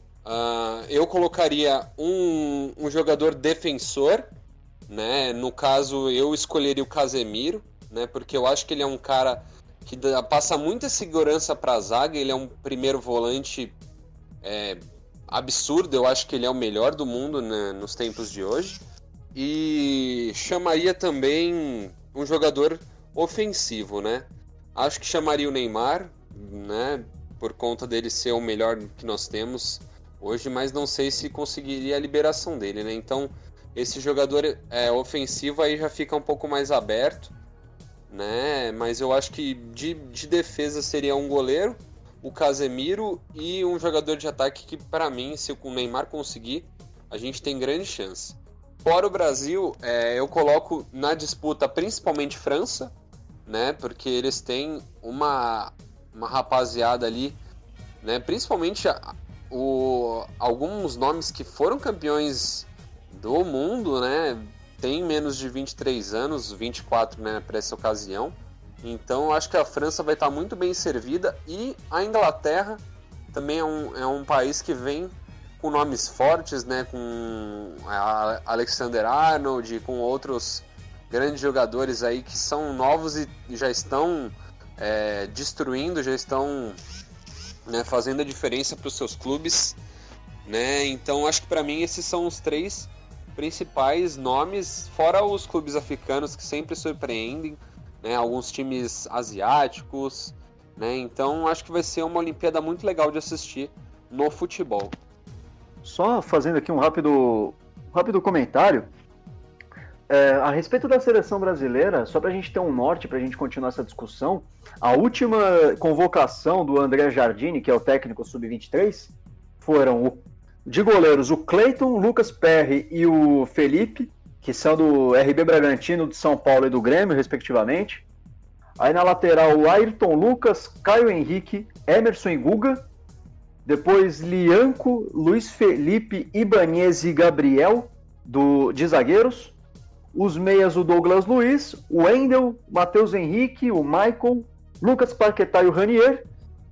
Eu colocaria um jogador defensor, né? No caso, eu escolheria o Casemiro, né? Porque eu acho que ele é um cara que passa muita segurança para a zaga. Ele é um primeiro volante absurdo. Eu acho que ele é o melhor do mundo, né, nos tempos de hoje. E chamaria também um jogador ofensivo, né? Acho que chamaria o Neymar, né? Por conta dele ser o melhor que nós temos hoje, mas não sei se conseguiria a liberação dele, né? Então, esse jogador ofensivo aí já fica um pouco mais aberto, né? Mas eu acho que de defesa seria um goleiro, o Casemiro e um jogador de ataque que, para mim, se o Neymar conseguir, a gente tem grande chance. Fora o Brasil, eu coloco na disputa principalmente França, né? Porque eles têm uma rapaziada ali, né? Principalmente alguns nomes que foram campeões do mundo, né? Tem menos de 23 anos, 24, né, para essa ocasião. Então eu acho que a França vai estar muito bem servida, e a Inglaterra também é um país que vem com nomes fortes, né? Com Alexander Arnold, com outros grandes jogadores aí que são novos e já estão destruindo, já estão, né, fazendo a diferença para os seus clubes, né? Então acho que para mim esses são os 3 principais nomes, fora os clubes africanos que sempre surpreendem, né? Alguns times asiáticos, né? Então acho que vai ser uma Olimpíada muito legal de assistir no futebol. Só fazendo aqui um rápido comentário. A respeito da seleção brasileira, só para a gente ter um norte, para a gente continuar essa discussão, a última convocação do André Jardine, que é o técnico sub-23, foram de goleiros o Cleiton, o Lucas Perry e o Felipe, que são do RB Bragantino, de São Paulo e do Grêmio, respectivamente. Aí na lateral o Ayrton Lucas, Caio Henrique, Emerson e Guga. Depois Lianco, Luiz Felipe, Ibanez e Gabriel, de zagueiros. Os meias, o Douglas Luiz, o Wendel, Matheus Henrique, o Michael, Lucas Paquetá e o Ranier.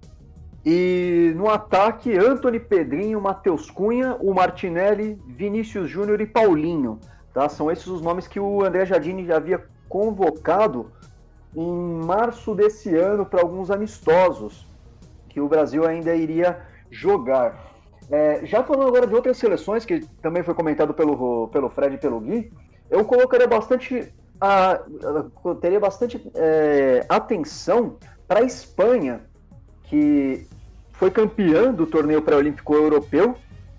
E no ataque, Antony Pedrinho, Matheus Cunha, o Martinelli, Vinícius Júnior e Paulinho. Tá? São esses os nomes que o André Jardine já havia convocado em março desse ano para alguns amistosos que o Brasil ainda iria jogar. Já falando agora de outras seleções, que também foi comentado pelo Fred e pelo Gui, eu colocaria teria bastante atenção para a Espanha, que foi campeã do torneio pré-olímpico europeu.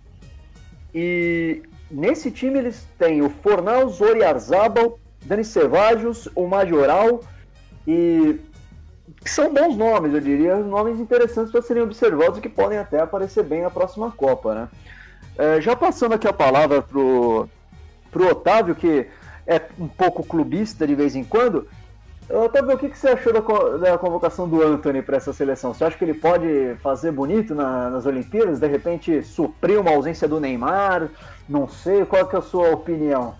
E nesse time eles têm o Fornaus, Oyarzabal, Dani Ceballos, o Majoral, e que são bons nomes, eu diria, nomes interessantes para serem observados e que podem até aparecer bem na próxima Copa, né? Já passando aqui a palavra pro Otávio, que é um pouco clubista de vez em quando. Otávio, o que você achou da convocação do Antony para essa seleção? Você acha que ele pode fazer bonito nas Olimpíadas? De repente suprir uma ausência do Neymar? Não sei, qual que é a sua opinião?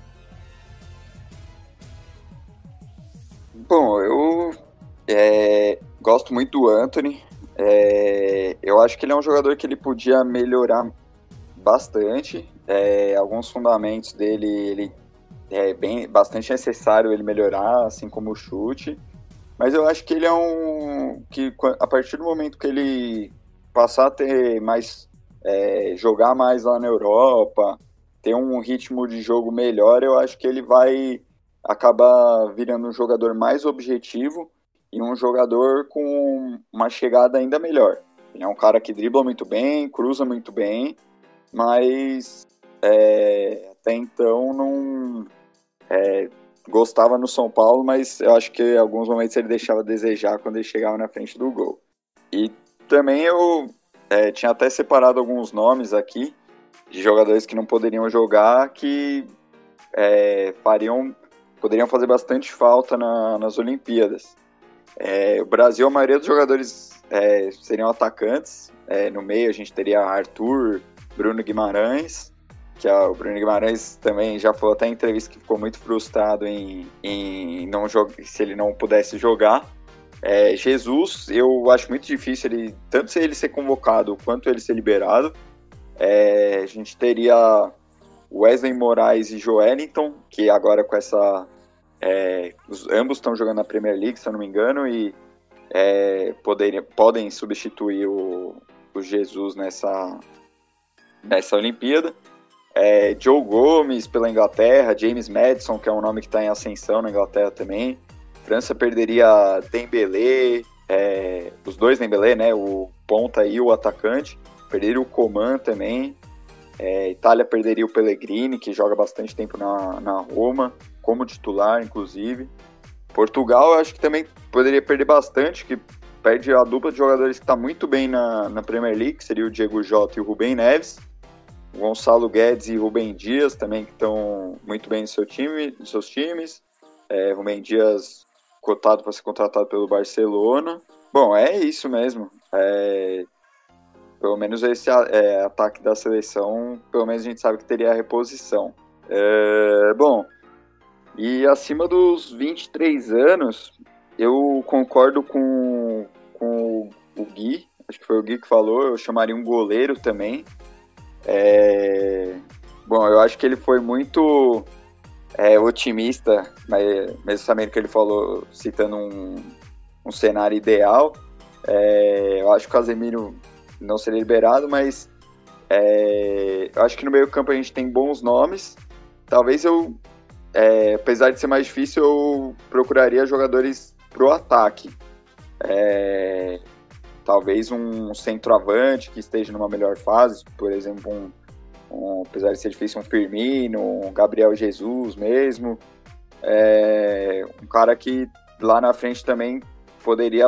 Bom, eu gosto muito do Antony. Eu acho que ele é um jogador que ele podia melhorar bastante. Alguns fundamentos dele, ele bastante necessário ele melhorar, assim como o chute. Mas eu acho que ele é que a partir do momento que ele passar a ter mais, jogar mais lá na Europa, ter um ritmo de jogo melhor, eu acho que ele vai acabar virando um jogador mais objetivo e um jogador com uma chegada ainda melhor. Ele é um cara que dribla muito bem, cruza muito bem, mas até então não gostava no São Paulo, mas eu acho que em alguns momentos ele deixava a desejar quando ele chegava na frente do gol. E também eu tinha até separado alguns nomes aqui de jogadores que não poderiam jogar, que poderiam fazer bastante falta nas Olimpíadas. O Brasil, a maioria dos jogadores seriam atacantes. No meio a gente teria Arthur, Bruno Guimarães, que o Bruno Guimarães também já falou até em entrevista que ficou muito frustrado em não jogar, se ele não pudesse jogar. Jesus, eu acho muito difícil tanto ele ser convocado quanto ele ser liberado. A gente teria Wesley Moraes e Joelinton, que agora com essa... ambos estão jogando na Premier League, se eu não me engano, e podem substituir o Jesus nessa Olimpíada. Joe Gomes pela Inglaterra, James Maddison, que é um nome que está em ascensão na Inglaterra também. França perderia Dembélé, os dois Dembélé, né, o ponta e o atacante. Perderia o Coman também. Itália perderia o Pellegrini, que joga bastante tempo na Roma, como titular, inclusive. Portugal, eu acho que também poderia perder bastante, que perde a dupla de jogadores que está muito bem na Premier League, que seria o Diego Jota e o Rubem Neves. O Gonçalo Guedes e Rubem Dias também, que estão muito bem nos seus times. Rubem Dias cotado para ser contratado pelo Barcelona. Bom, é isso mesmo. Pelo menos esse ataque da seleção, pelo menos a gente sabe que teria a reposição. Bom, e acima dos 23 anos, eu concordo com o Gui, acho que foi o Gui que falou, eu chamaria um goleiro também. Bom, eu acho que ele foi muito otimista, mas mesmo sabendo que ele falou, citando um cenário ideal. Eu acho que o Casemiro não seria liberado, mas eu acho que no meio campo a gente tem bons nomes. Talvez apesar de ser mais difícil, eu procuraria jogadores pro ataque. Talvez um centroavante que esteja numa melhor fase, por exemplo, apesar de ser difícil, um Firmino, um Gabriel Jesus mesmo. Um cara que lá na frente também poderia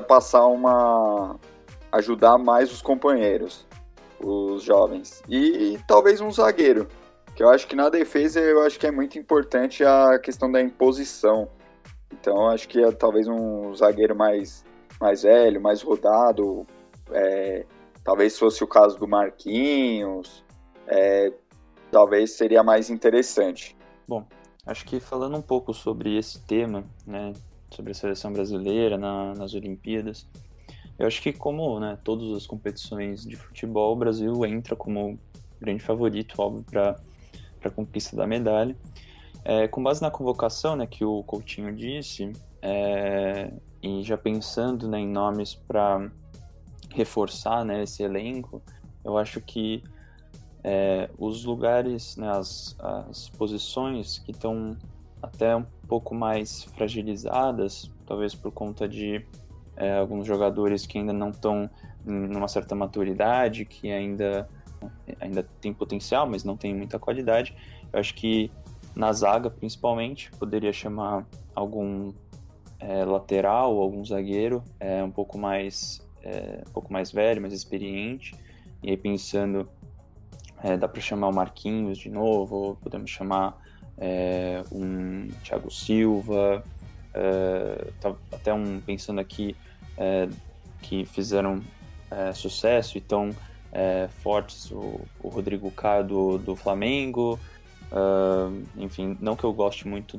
ajudar mais os companheiros, os jovens. E talvez um zagueiro, que eu acho que na defesa eu acho que é muito importante a questão da imposição. Então eu acho que talvez um zagueiro mais velho, mais rodado, talvez fosse o caso do Marquinhos, talvez seria mais interessante. Bom, acho que falando um pouco sobre esse tema, né, sobre a seleção brasileira nas Olimpíadas, eu acho que como, né, todas as competições de futebol, o Brasil entra como grande favorito, óbvio, para a conquista da medalha. Com base na convocação, né, que o Coutinho disse, e já pensando, né, em nomes para reforçar, né, esse elenco, eu acho que os lugares, né, as posições que estão até um pouco mais fragilizadas, talvez por conta de alguns jogadores que ainda não estão numa certa maturidade, que ainda tem potencial, mas não tem muita qualidade. Eu acho que na zaga, principalmente, poderia chamar algum lateral, algum zagueiro um pouco mais velho, mais experiente. E aí pensando, dá para chamar o Marquinhos de novo, podemos chamar um Thiago Silva, até pensando aqui que fizeram sucesso e tão fortes, o Rodrigo Caio do Flamengo. Enfim, não que eu goste muito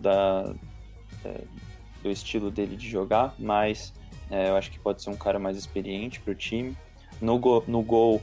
do estilo dele de jogar, mas eu acho que pode ser um cara mais experiente para o time. No gol,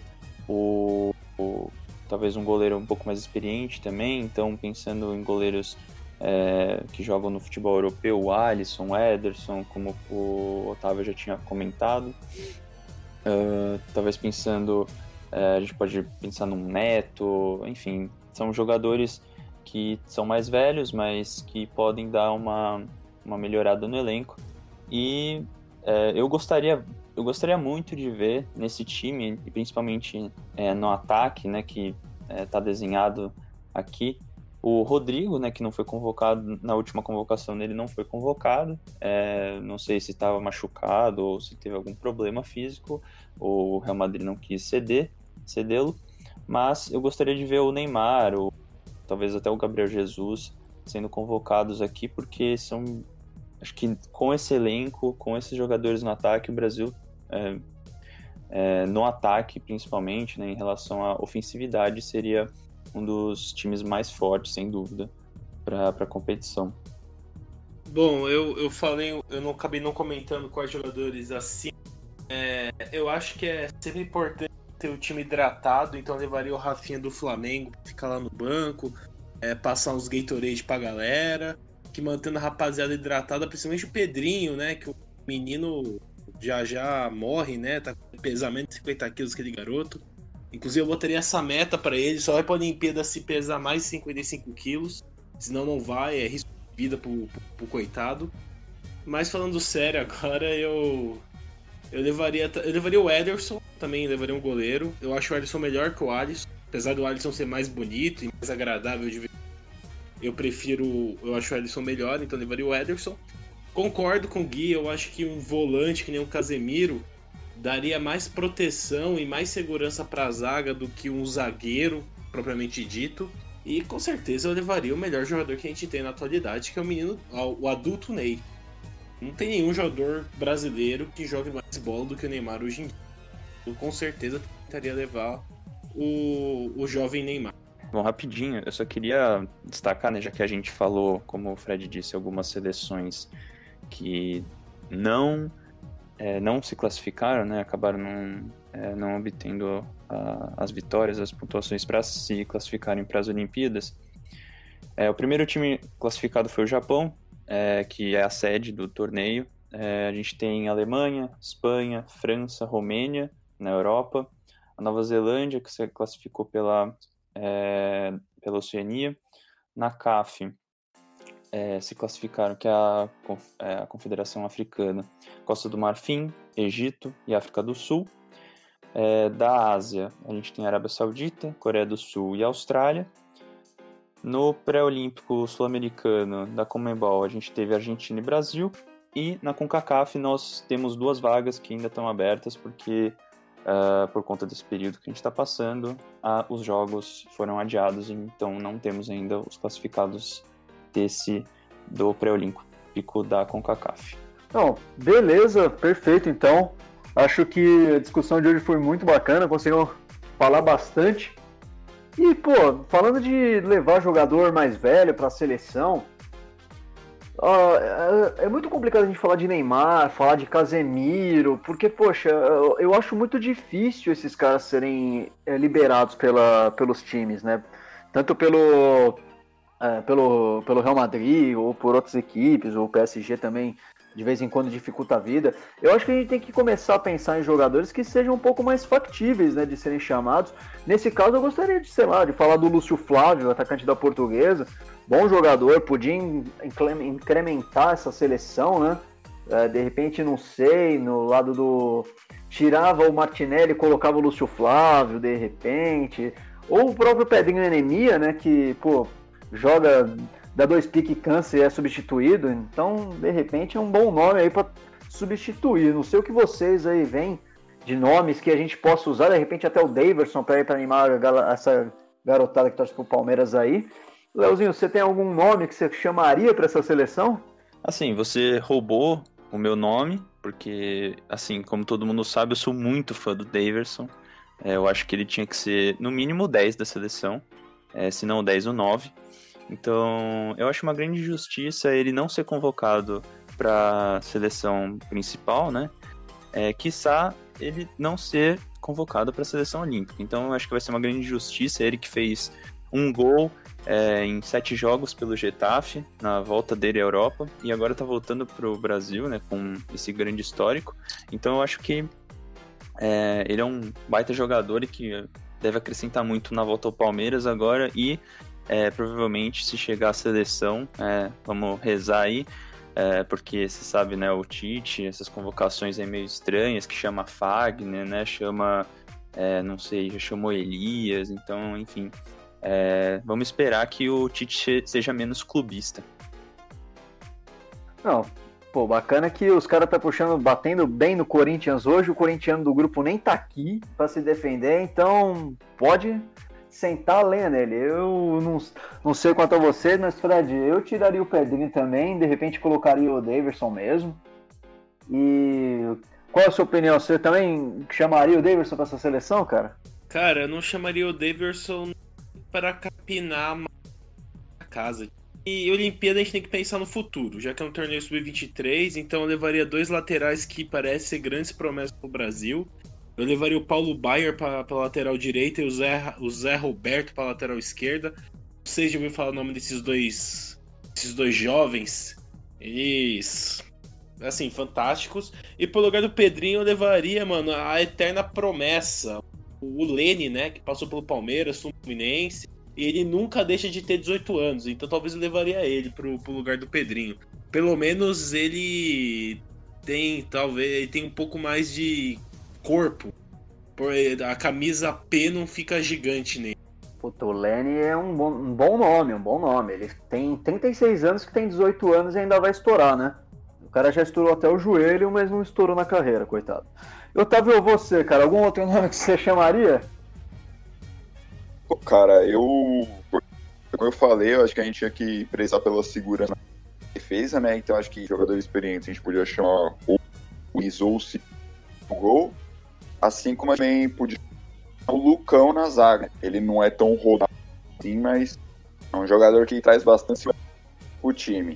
talvez um goleiro um pouco mais experiente também, então pensando em goleiros que jogam no futebol europeu, o Alisson, o Ederson, como o Otávio já tinha comentado. Talvez pensando, a gente pode pensar num Neto, enfim, são jogadores que são mais velhos, mas que podem dar uma melhorada no elenco. E eu gostaria muito de ver nesse time, e principalmente no ataque, né, que está desenhado aqui, o Rodrigo, né, que não foi convocado, na última convocação dele não foi convocado, não sei se estava machucado ou se teve algum problema físico, ou o Real Madrid não quis cedê-lo, mas eu gostaria de ver o Neymar, ou talvez até o Gabriel Jesus sendo convocados aqui, porque acho que com esse elenco, com esses jogadores no ataque, o Brasil, no ataque principalmente, né, em relação à ofensividade, seria um dos times mais fortes, sem dúvida, para a competição. Bom, eu acabei não comentando quais jogadores assim. Eu acho que é sempre importante ter o time hidratado, então eu levaria o Rafinha do Flamengo pra ficar lá no banco, passar uns Gatorade pra galera, que mantendo a rapaziada hidratada, principalmente o Pedrinho, né, que o menino já morre, né, tá com pesamento de 50 quilos aquele garoto. Inclusive eu botaria essa meta pra ele, só vai pra Olimpíada se pesar mais de 55 quilos, senão não vai, é risco de vida pro coitado. Mas falando sério agora, eu levaria o Ederson, também levaria um goleiro. Eu acho o Ederson melhor que o Alisson, apesar do Alisson ser mais bonito e mais agradável de ver. Eu acho o Ederson melhor, então levaria o Ederson. Concordo com o Gui, eu acho que um volante que nem o Casemiro daria mais proteção e mais segurança para a zaga do que um zagueiro propriamente dito. E com certeza eu levaria o melhor jogador que a gente tem na atualidade, que é o adulto Ney. Não tem nenhum jogador brasileiro que jogue mais bola do que o Neymar hoje em dia. Eu com certeza tentaria levar o jovem Neymar. Bom, rapidinho, eu só queria destacar, né, já que a gente falou, como o Fred disse, algumas seleções que não se classificaram, né, acabaram não obtendo as vitórias, as pontuações para se classificarem para as Olimpíadas. O primeiro time classificado foi o Japão, que é a sede do torneio. A gente tem Alemanha, Espanha, França, Romênia na Europa, a Nova Zelândia, que se classificou pela Oceania. Na CAF se classificaram, que é a Confederação Africana, Costa do Marfim, Egito e África do Sul. Da Ásia, a gente tem Arábia Saudita, Coreia do Sul e Austrália. No pré-olímpico sul-americano da Conmebol, a gente teve Argentina e Brasil. E na CONCACAF nós temos 2 vagas que ainda estão abertas, porque por conta desse período que a gente está passando, os jogos foram adiados, então não temos ainda os classificados do pré-olímpico da CONCACAF. Não, beleza, perfeito então. Acho que a discussão de hoje foi muito bacana, conseguimos falar bastante. E, pô, falando de levar jogador mais velho para a seleção, é muito complicado a gente falar de Neymar, falar de Casemiro, porque, poxa, eu acho muito difícil esses caras serem liberados pelos times, né? Tanto pelo Real Madrid, ou por outras equipes, ou o PSG também, de vez em quando dificulta a vida. Eu acho que a gente tem que começar a pensar em jogadores que sejam um pouco mais factíveis, né, de serem chamados. Nesse caso, eu gostaria de falar do Lúcio Flávio, atacante da Portuguesa. Bom jogador, podia incrementar essa seleção, né? De repente, não sei, no lado do... Tirava o Martinelli e colocava o Lúcio Flávio, de repente. Ou o próprio Pedrinho Anemia, né? Que, pô, joga, dá 2 piques e cansa e é substituído. Então, de repente, é um bom nome aí para substituir. Não sei o que vocês aí veem de nomes que a gente possa usar. De repente, até o Daverson para ir para animar essa garotada que torce pro Palmeiras aí. Leozinho, você tem algum nome que você chamaria para essa seleção? Assim, você roubou o meu nome, porque, assim, como todo mundo sabe, eu sou muito fã do Daverson. Eu acho que ele tinha que ser, no mínimo, o 10 da seleção, se não o 10, o 9. Então, eu acho uma grande injustiça ele não ser convocado para a seleção principal, né? Quiçá ele não ser convocado para a seleção olímpica. Então, eu acho que vai ser uma grande injustiça. Ele que fez um gol em 7 jogos pelo Getafe, na volta dele à Europa, e agora tá voltando pro Brasil, né, com esse grande histórico. Então eu acho que ele é um baita jogador e que deve acrescentar muito na volta ao Palmeiras agora, e provavelmente se chegar à seleção, vamos rezar aí, porque você sabe, né, o Tite, essas convocações aí meio estranhas, que chama Fagner, né, chama, não sei, já chamou Elias, então, enfim... vamos esperar que o Tite seja menos clubista. Não, pô, bacana que os caras tá puxando, batendo bem no Corinthians hoje. O corintiano do grupo nem tá aqui pra se defender, então pode sentar a lenha nele. Eu não sei quanto a você, mas Fred, eu tiraria o Pedrinho também, de repente colocaria o Daverson mesmo. E qual é a sua opinião? Você também chamaria o Daverson pra essa seleção, cara? Cara, eu não chamaria o Daverson para capinar a casa. E Olimpíada a gente tem que pensar no futuro, já que é um torneio sub-23, então eu levaria 2 laterais que parecem ser grandes promessas para o Brasil. Eu levaria o Paulo Baier para a lateral direita e o Zé Roberto para a lateral esquerda. Vocês já ouviram falar o nome desses dois jovens? Eles, assim, fantásticos. E pro lugar do Pedrinho eu levaria, mano, a eterna promessa, o Lene, né, que passou pelo Palmeiras, Fluminense, e ele nunca deixa de ter 18 anos, então talvez eu levaria ele pro lugar do Pedrinho. Pelo menos ele tem um pouco mais de corpo, a camisa P não fica gigante nele. Puta, o Lene é um bom nome. Ele tem 36 anos, que tem 18 anos e ainda vai estourar, né? O cara já estourou até o joelho, mas não estourou na carreira, coitado. Otávio, você, cara, algum outro nome que você chamaria? Pô, cara, como eu falei, eu acho que a gente tinha que prezar pela segurança na defesa, né? Então acho que jogadores experientes a gente podia chamar o Isouce no gol, assim como a gente também podia chamar o Lucão na zaga. Ele não é tão rodado assim, mas é um jogador que traz bastante o time.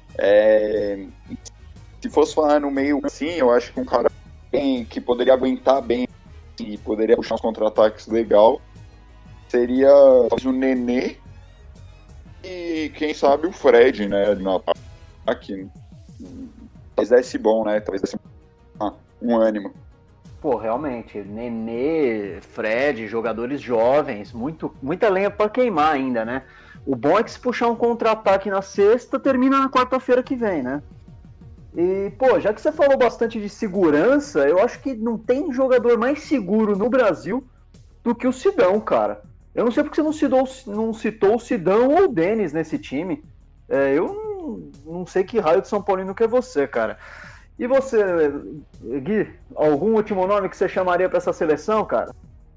Se fosse falar no meio assim, eu acho que um cara que poderia aguentar bem e poderia puxar uns contra-ataques legal seria o Nenê e quem sabe o Fred, né, no ataque. Talvez desse bom, né, talvez desse um ânimo. Pô, realmente, Nenê, Fred, jogadores jovens, muita lenha pra queimar ainda, né? O bom é que se puxar um contra-ataque na sexta, termina na quarta-feira que vem, né? E, pô, já que você falou bastante de segurança, eu acho que não tem jogador mais seguro no Brasil do que o Sidão, cara. Eu não sei porque você não citou o Sidão ou o Denis nesse time. Eu não sei que raio de São Paulino que é você, cara. E você, Gui, algum último nome que você chamaria para essa seleção, cara?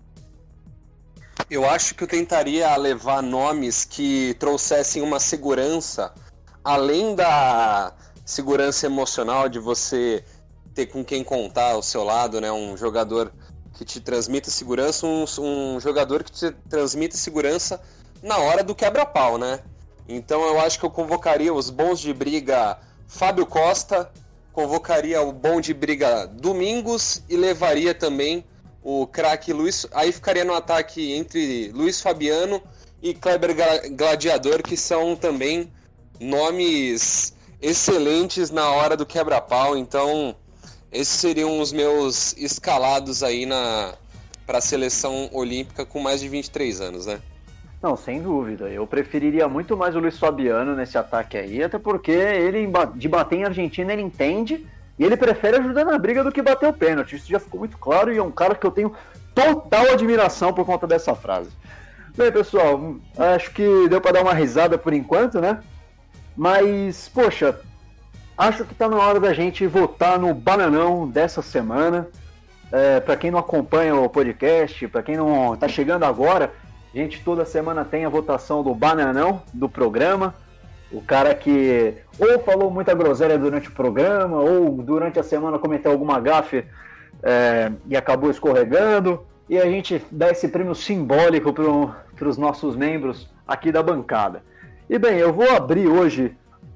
Eu acho que eu tentaria levar nomes que trouxessem uma segurança, além da segurança emocional de você ter com quem contar ao seu lado, né? Um jogador que te transmita segurança, um jogador que te transmita segurança na hora do quebra-pau, né? Então eu acho que eu convocaria os bons de briga Fábio Costa, convocaria o bom de briga Domingos e levaria também o craque Luiz. Aí ficaria no ataque entre Luiz Fabiano e Kleber Gladiador, que são também nomes excelentes na hora do quebra-pau. Então esses seriam os meus escalados aí para a seleção olímpica com mais de 23 anos, né? Não, sem dúvida. Eu preferiria muito mais o Luiz Fabiano nesse ataque aí, até porque ele, de bater em Argentina, ele entende e ele prefere ajudar na briga do que bater o pênalti. Isso já ficou muito claro e é um cara que eu tenho total admiração por conta dessa frase. Bem, pessoal, acho que deu para dar uma risada por enquanto, né? Mas, poxa, acho que tá na hora da gente votar no Bananão dessa semana. Para quem não acompanha o podcast, para quem não tá chegando agora, a gente toda semana tem a votação do Bananão do programa. O cara que ou falou muita groselha durante o programa, ou durante a semana cometeu alguma gafe e acabou escorregando. E a gente dá esse prêmio simbólico para os nossos membros aqui da bancada. E bem, eu vou abrir hoje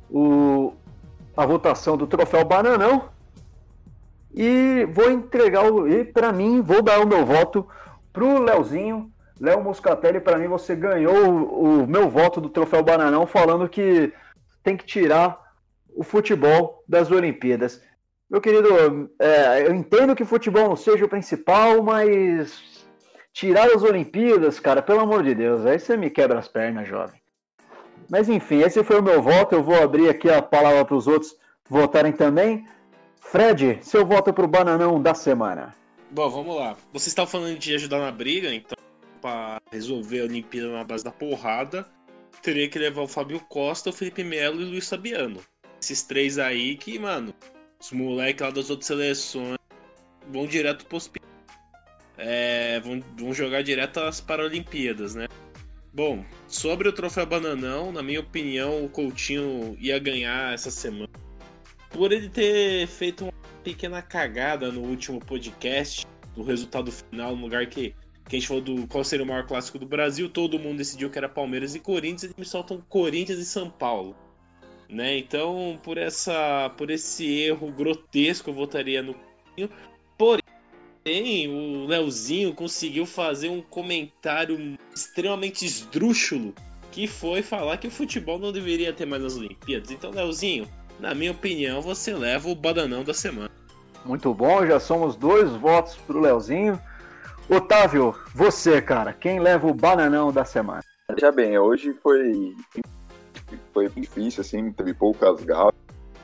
a votação do Troféu Bananão e vou entregar, e para mim, vou dar o meu voto pro Leozinho. Léo Moscatelli, para mim, você ganhou o meu voto do Troféu Bananão, falando que tem que tirar o futebol das Olimpíadas. Meu querido, eu entendo que o futebol não seja o principal, mas tirar as Olimpíadas, cara, pelo amor de Deus, aí você me quebra as pernas, jovem. Mas enfim, esse foi o meu voto, eu vou abrir aqui a palavra para os outros votarem também. Fred, seu voto para o Bananão da semana. Bom, vamos lá. Vocês estavam falando de ajudar na briga, então para resolver a Olimpíada na base da porrada, teria que levar o Fábio Costa, o Felipe Melo e o Luiz Fabiano. Esses três aí que, mano, os moleques lá das outras seleções vão direto pro hospital. Vão jogar direto às Paralimpíadas, né? Bom, sobre o Troféu Bananão, na minha opinião, o Coutinho ia ganhar essa semana. Por ele ter feito uma pequena cagada no último podcast, do resultado final, no lugar que a gente falou do qual seria o maior clássico do Brasil, todo mundo decidiu que era Palmeiras e Corinthians, e me soltam Corinthians e São Paulo, né? Então, por esse erro grotesco, eu votaria no Coutinho. Porém, o Leozinho conseguiu fazer um comentário extremamente esdrúxulo, que foi falar que o futebol não deveria ter mais nas Olimpíadas. Então, Leozinho, na minha opinião, você leva o Bananão da semana. Muito bom, já somos 2 votos pro Leozinho. Otávio, você, cara, quem leva o Bananão da semana? Já bem, hoje foi difícil, assim, teve poucas gafas,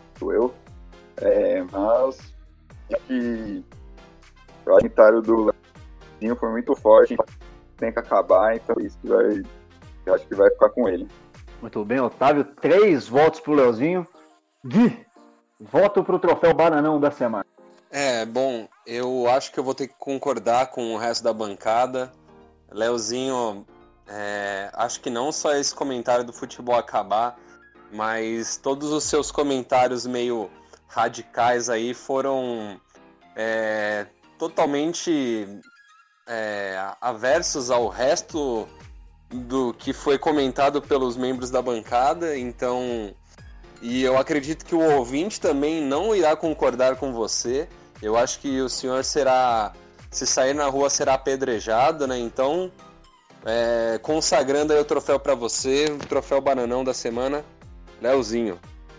mas acho que o comentário do Leozinho foi muito forte, tem que acabar, então é isso que eu acho que vai ficar com ele. Muito bem, Otávio, 3 votos pro Leozinho. Gui, voto pro Troféu Bananão da semana. Bom, eu acho que eu vou ter que concordar com o resto da bancada. Leozinho, acho que não só esse comentário do futebol acabar, mas todos os seus comentários meio radicais aí foram totalmente aversos ao resto do que foi comentado pelos membros da bancada, então... E eu acredito que o ouvinte também não irá concordar com você. Eu acho que o senhor se sair na rua, será apedrejado, né? Então, consagrando aí o troféu para você, o Troféu Bananão da semana, Leozinho.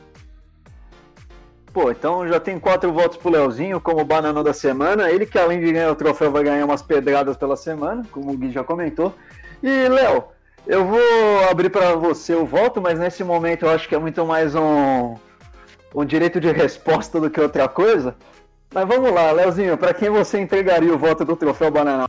Pô, então já tem 4 votos pro Leozinho como Bananão da semana. Ele que além de ganhar o troféu vai ganhar umas pedradas pela semana, como o Gui já comentou. E, Léo, eu vou abrir para você o voto, mas nesse momento eu acho que é muito mais um direito de resposta do que outra coisa. Mas vamos lá, Leozinho, para quem você entregaria o voto do Troféu Bananão?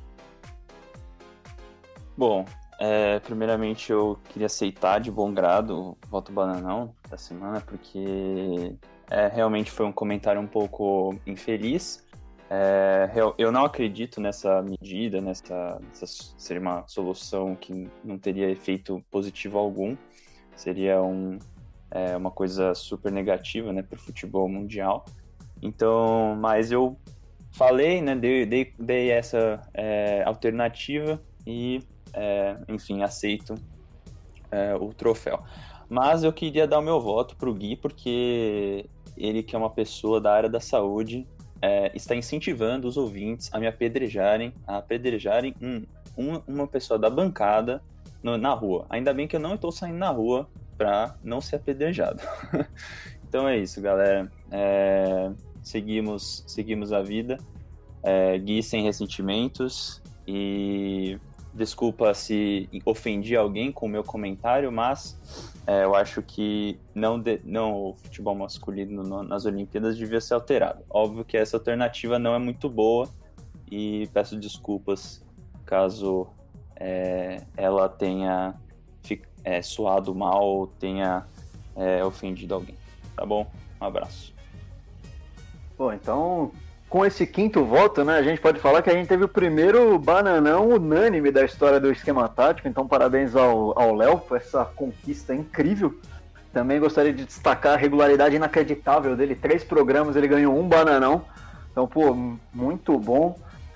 Bom, primeiramente eu queria aceitar de bom grado o voto Bananão da semana, porque realmente foi um comentário um pouco infeliz. Eu não acredito nessa medida, nessa seria uma solução que não teria efeito positivo algum, seria uma coisa super negativa, né, para o futebol mundial. Então, mas eu falei, né, dei essa alternativa e, enfim, aceito o troféu. Mas eu queria dar o meu voto para o Gui, porque ele, que é uma pessoa da área da saúde, está incentivando os ouvintes a me apedrejarem uma pessoa da bancada na rua. Ainda bem que eu não estou saindo na rua para não ser apedrejado. Então é isso, galera. Seguimos a vida. Gui sem ressentimentos. E desculpa se ofendi alguém com o meu comentário, mas eu acho que não o futebol masculino nas Olimpíadas devia ser alterado. Óbvio que essa alternativa não é muito boa e peço desculpas caso ela tenha soado mal ou tenha ofendido alguém. Tá bom? Um abraço. Bom, então, com esse quinto voto, né, a gente pode falar que a gente teve o primeiro bananão unânime da história do esquema tático, então parabéns ao Léo por essa conquista incrível. Também gostaria de destacar a regularidade inacreditável dele, 3 programas ele ganhou um bananão, então, pô, muito bom.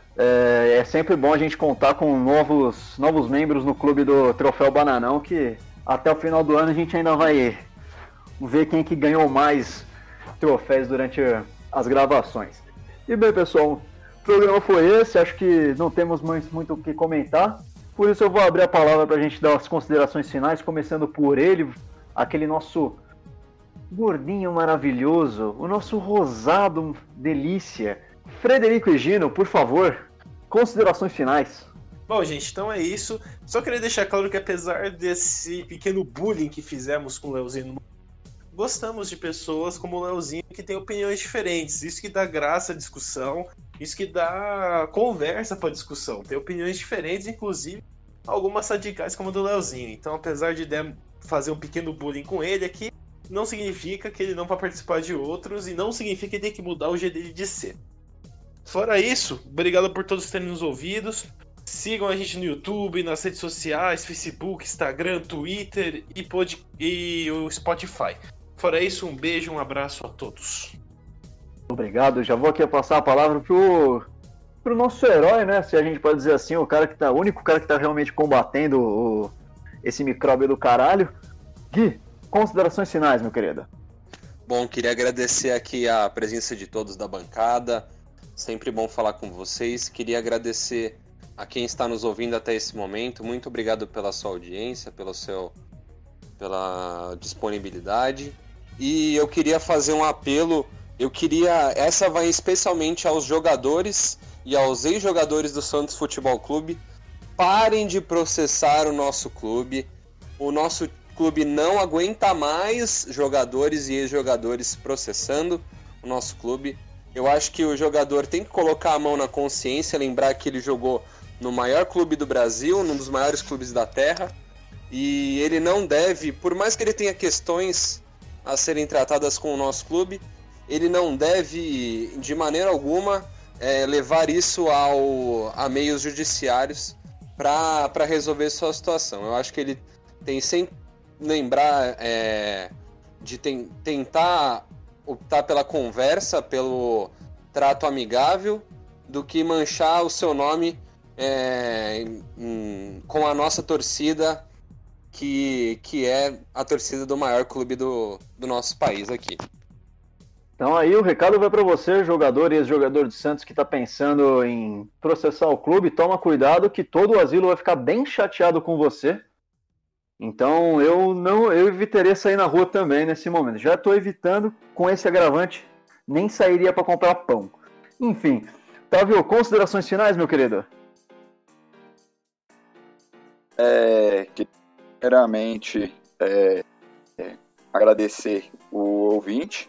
É sempre bom a gente contar com novos membros no clube do Troféu Bananão, que até o final do ano a gente ainda vai ver quem que ganhou mais troféus durante as gravações. E bem, pessoal, o programa foi esse, acho que não temos muito o que comentar, por isso eu vou abrir a palavra para a gente dar as considerações finais, começando por ele, aquele nosso gordinho maravilhoso, o nosso rosado delícia, Frederico Higino, por favor, considerações finais. Bom, gente, então é isso. Só queria deixar claro que apesar desse pequeno bullying que fizemos com o Leozinho, gostamos de pessoas como o Leozinho que tem opiniões diferentes. Isso que dá graça à discussão, isso que dá conversa para discussão. Tem opiniões diferentes, inclusive algumas radicais como a do Leozinho. Então, apesar de fazer um pequeno bullying com ele aqui, não significa que ele não vai participar de outros e não significa que ele tem que mudar o jeito dele de ser. Fora isso, obrigado por todos terem nos ouvidos. Sigam a gente no YouTube, nas redes sociais, Facebook, Instagram, Twitter e o Spotify. Fora isso, um beijo, um abraço a todos. Obrigado, já vou aqui passar a palavra pro nosso herói, né? Se a gente pode dizer assim, o único cara que tá realmente combatendo esse micróbio do caralho. Gui, considerações finais, meu querido. Bom, queria agradecer aqui a presença de todos da bancada. Sempre bom falar com vocês. Queria agradecer a quem está nos ouvindo até esse momento. Muito obrigado pela sua audiência, pela disponibilidade. E eu queria fazer um apelo. Essa vai especialmente aos jogadores e aos ex-jogadores do Santos Futebol Clube. Parem de processar o nosso clube. O nosso clube não aguenta mais jogadores e ex-jogadores processando o nosso clube. Eu acho que o jogador tem que colocar a mão na consciência, lembrar que ele jogou no maior clube do Brasil, num dos maiores clubes da Terra, e ele não deve, por mais que ele tenha questões a serem tratadas com o nosso clube, ele não deve, de maneira alguma, levar isso a meios judiciários para resolver sua situação. Eu acho que ele tem sempre lembrar de tentar optar pela conversa, pelo trato amigável, do que manchar o seu nome com a nossa torcida, que é a torcida do maior clube do nosso país aqui. Então aí o recado vai para você, jogador e ex-jogador de Santos que está pensando em processar o clube, toma cuidado que todo o asilo vai ficar bem chateado com você. Então eu evitaria sair na rua também nesse momento. Já estou evitando com esse agravante, nem sairia para comprar pão. Enfim, Otávio, considerações finais, meu querido? Primeiramente, agradecer o ouvinte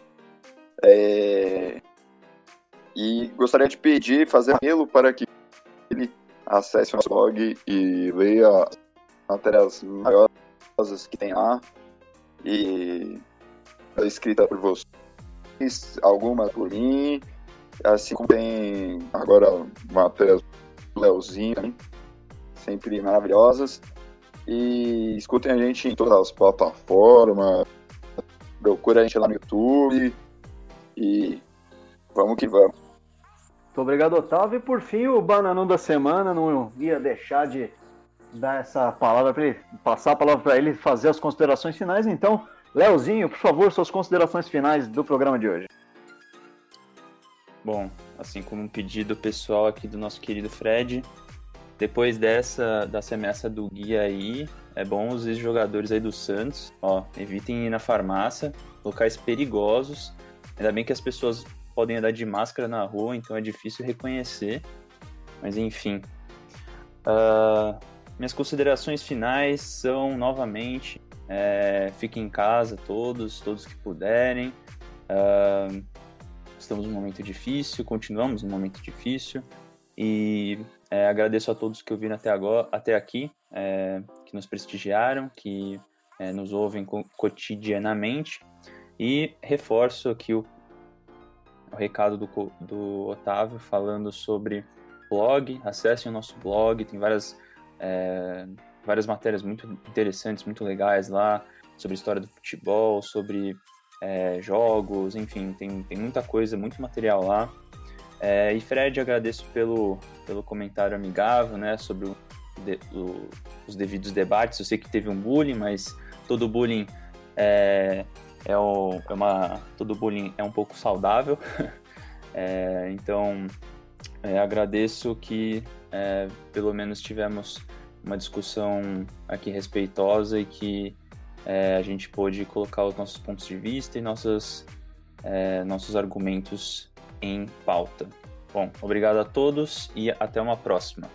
e gostaria de fazer apelo para que ele acesse o nosso blog e leia matérias maiores que tem lá, e escrita por vocês, algumas por mim, assim como tem agora matérias do Leozinho também, sempre maravilhosas. E escutem a gente em todas as plataformas, procura a gente lá no YouTube e vamos que vamos. Muito obrigado, Otávio. E por fim, o bananão da semana, não ia deixar de dar essa palavra para ele, passar a palavra para ele fazer as considerações finais. Então, Leozinho, por favor, suas considerações finais do programa de hoje. Bom, assim como um pedido pessoal aqui do nosso querido Fred, depois da ameaça do Gui aí, é bom os ex-jogadores aí do Santos, evitem ir na farmácia, locais perigosos. Ainda bem que as pessoas podem andar de máscara na rua, então é difícil reconhecer, mas enfim. minhas considerações finais são, novamente, fiquem em casa todos que puderem. Estamos num momento difícil, continuamos num momento difícil, e agradeço a todos que ouviram até aqui, que nos prestigiaram, que nos ouvem cotidianamente, e reforço aqui o recado do Otávio falando sobre blog. Acessem o nosso blog, tem várias matérias muito interessantes, muito legais lá, sobre história do futebol, sobre jogos, enfim, tem muita coisa, muito material lá. E Fred, agradeço pelo comentário amigável, né, sobre os devidos debates. Eu sei que teve um bullying, mas todo bullying todo bullying é um pouco saudável. Então, agradeço que pelo menos tivemos uma discussão aqui respeitosa e que a gente pôde colocar os nossos pontos de vista e nossos argumentos em pauta. Bom, obrigado a todos e até uma próxima.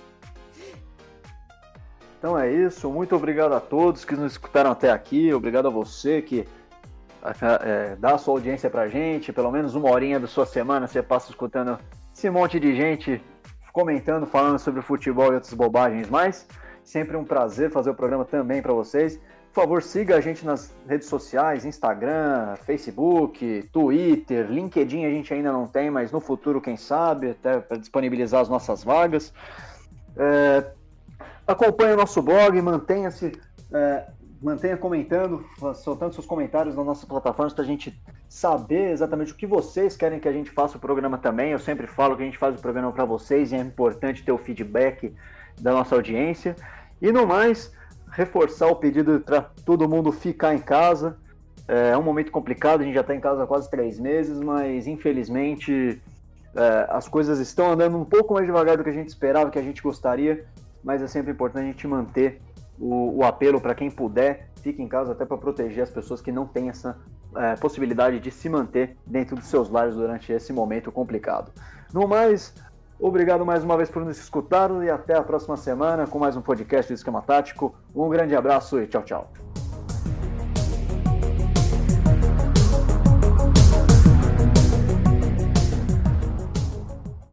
Então é isso, muito obrigado a todos que nos escutaram até aqui, obrigado a você que dá a sua audiência pra gente, pelo menos uma horinha da sua semana você passa escutando esse monte de gente comentando, falando sobre futebol e outras bobagens mais. Sempre um prazer fazer o programa também para vocês. Por favor, siga a gente nas redes sociais, Instagram, Facebook, Twitter, LinkedIn a gente ainda não tem, mas no futuro, quem sabe, até para disponibilizar as nossas vagas. Acompanhe o nosso blog, mantenha comentando, soltando seus comentários nas nossas plataformas para a gente saber exatamente o que vocês querem que a gente faça o programa também. Eu sempre falo que a gente faz o programa para vocês e é importante ter o feedback da nossa audiência. E no mais, reforçar o pedido para todo mundo ficar em casa. É um momento complicado, a gente já está em casa há quase 3 meses, mas infelizmente as coisas estão andando um pouco mais devagar do que a gente esperava, que a gente gostaria, mas é sempre importante a gente manter o apelo para quem puder, fique em casa até para proteger as pessoas que não têm essa possibilidade de se manter dentro dos seus lares durante esse momento complicado. No mais, obrigado mais uma vez por nos escutar e até a próxima semana com mais um podcast do Esquema Tático. Um grande abraço e tchau, tchau.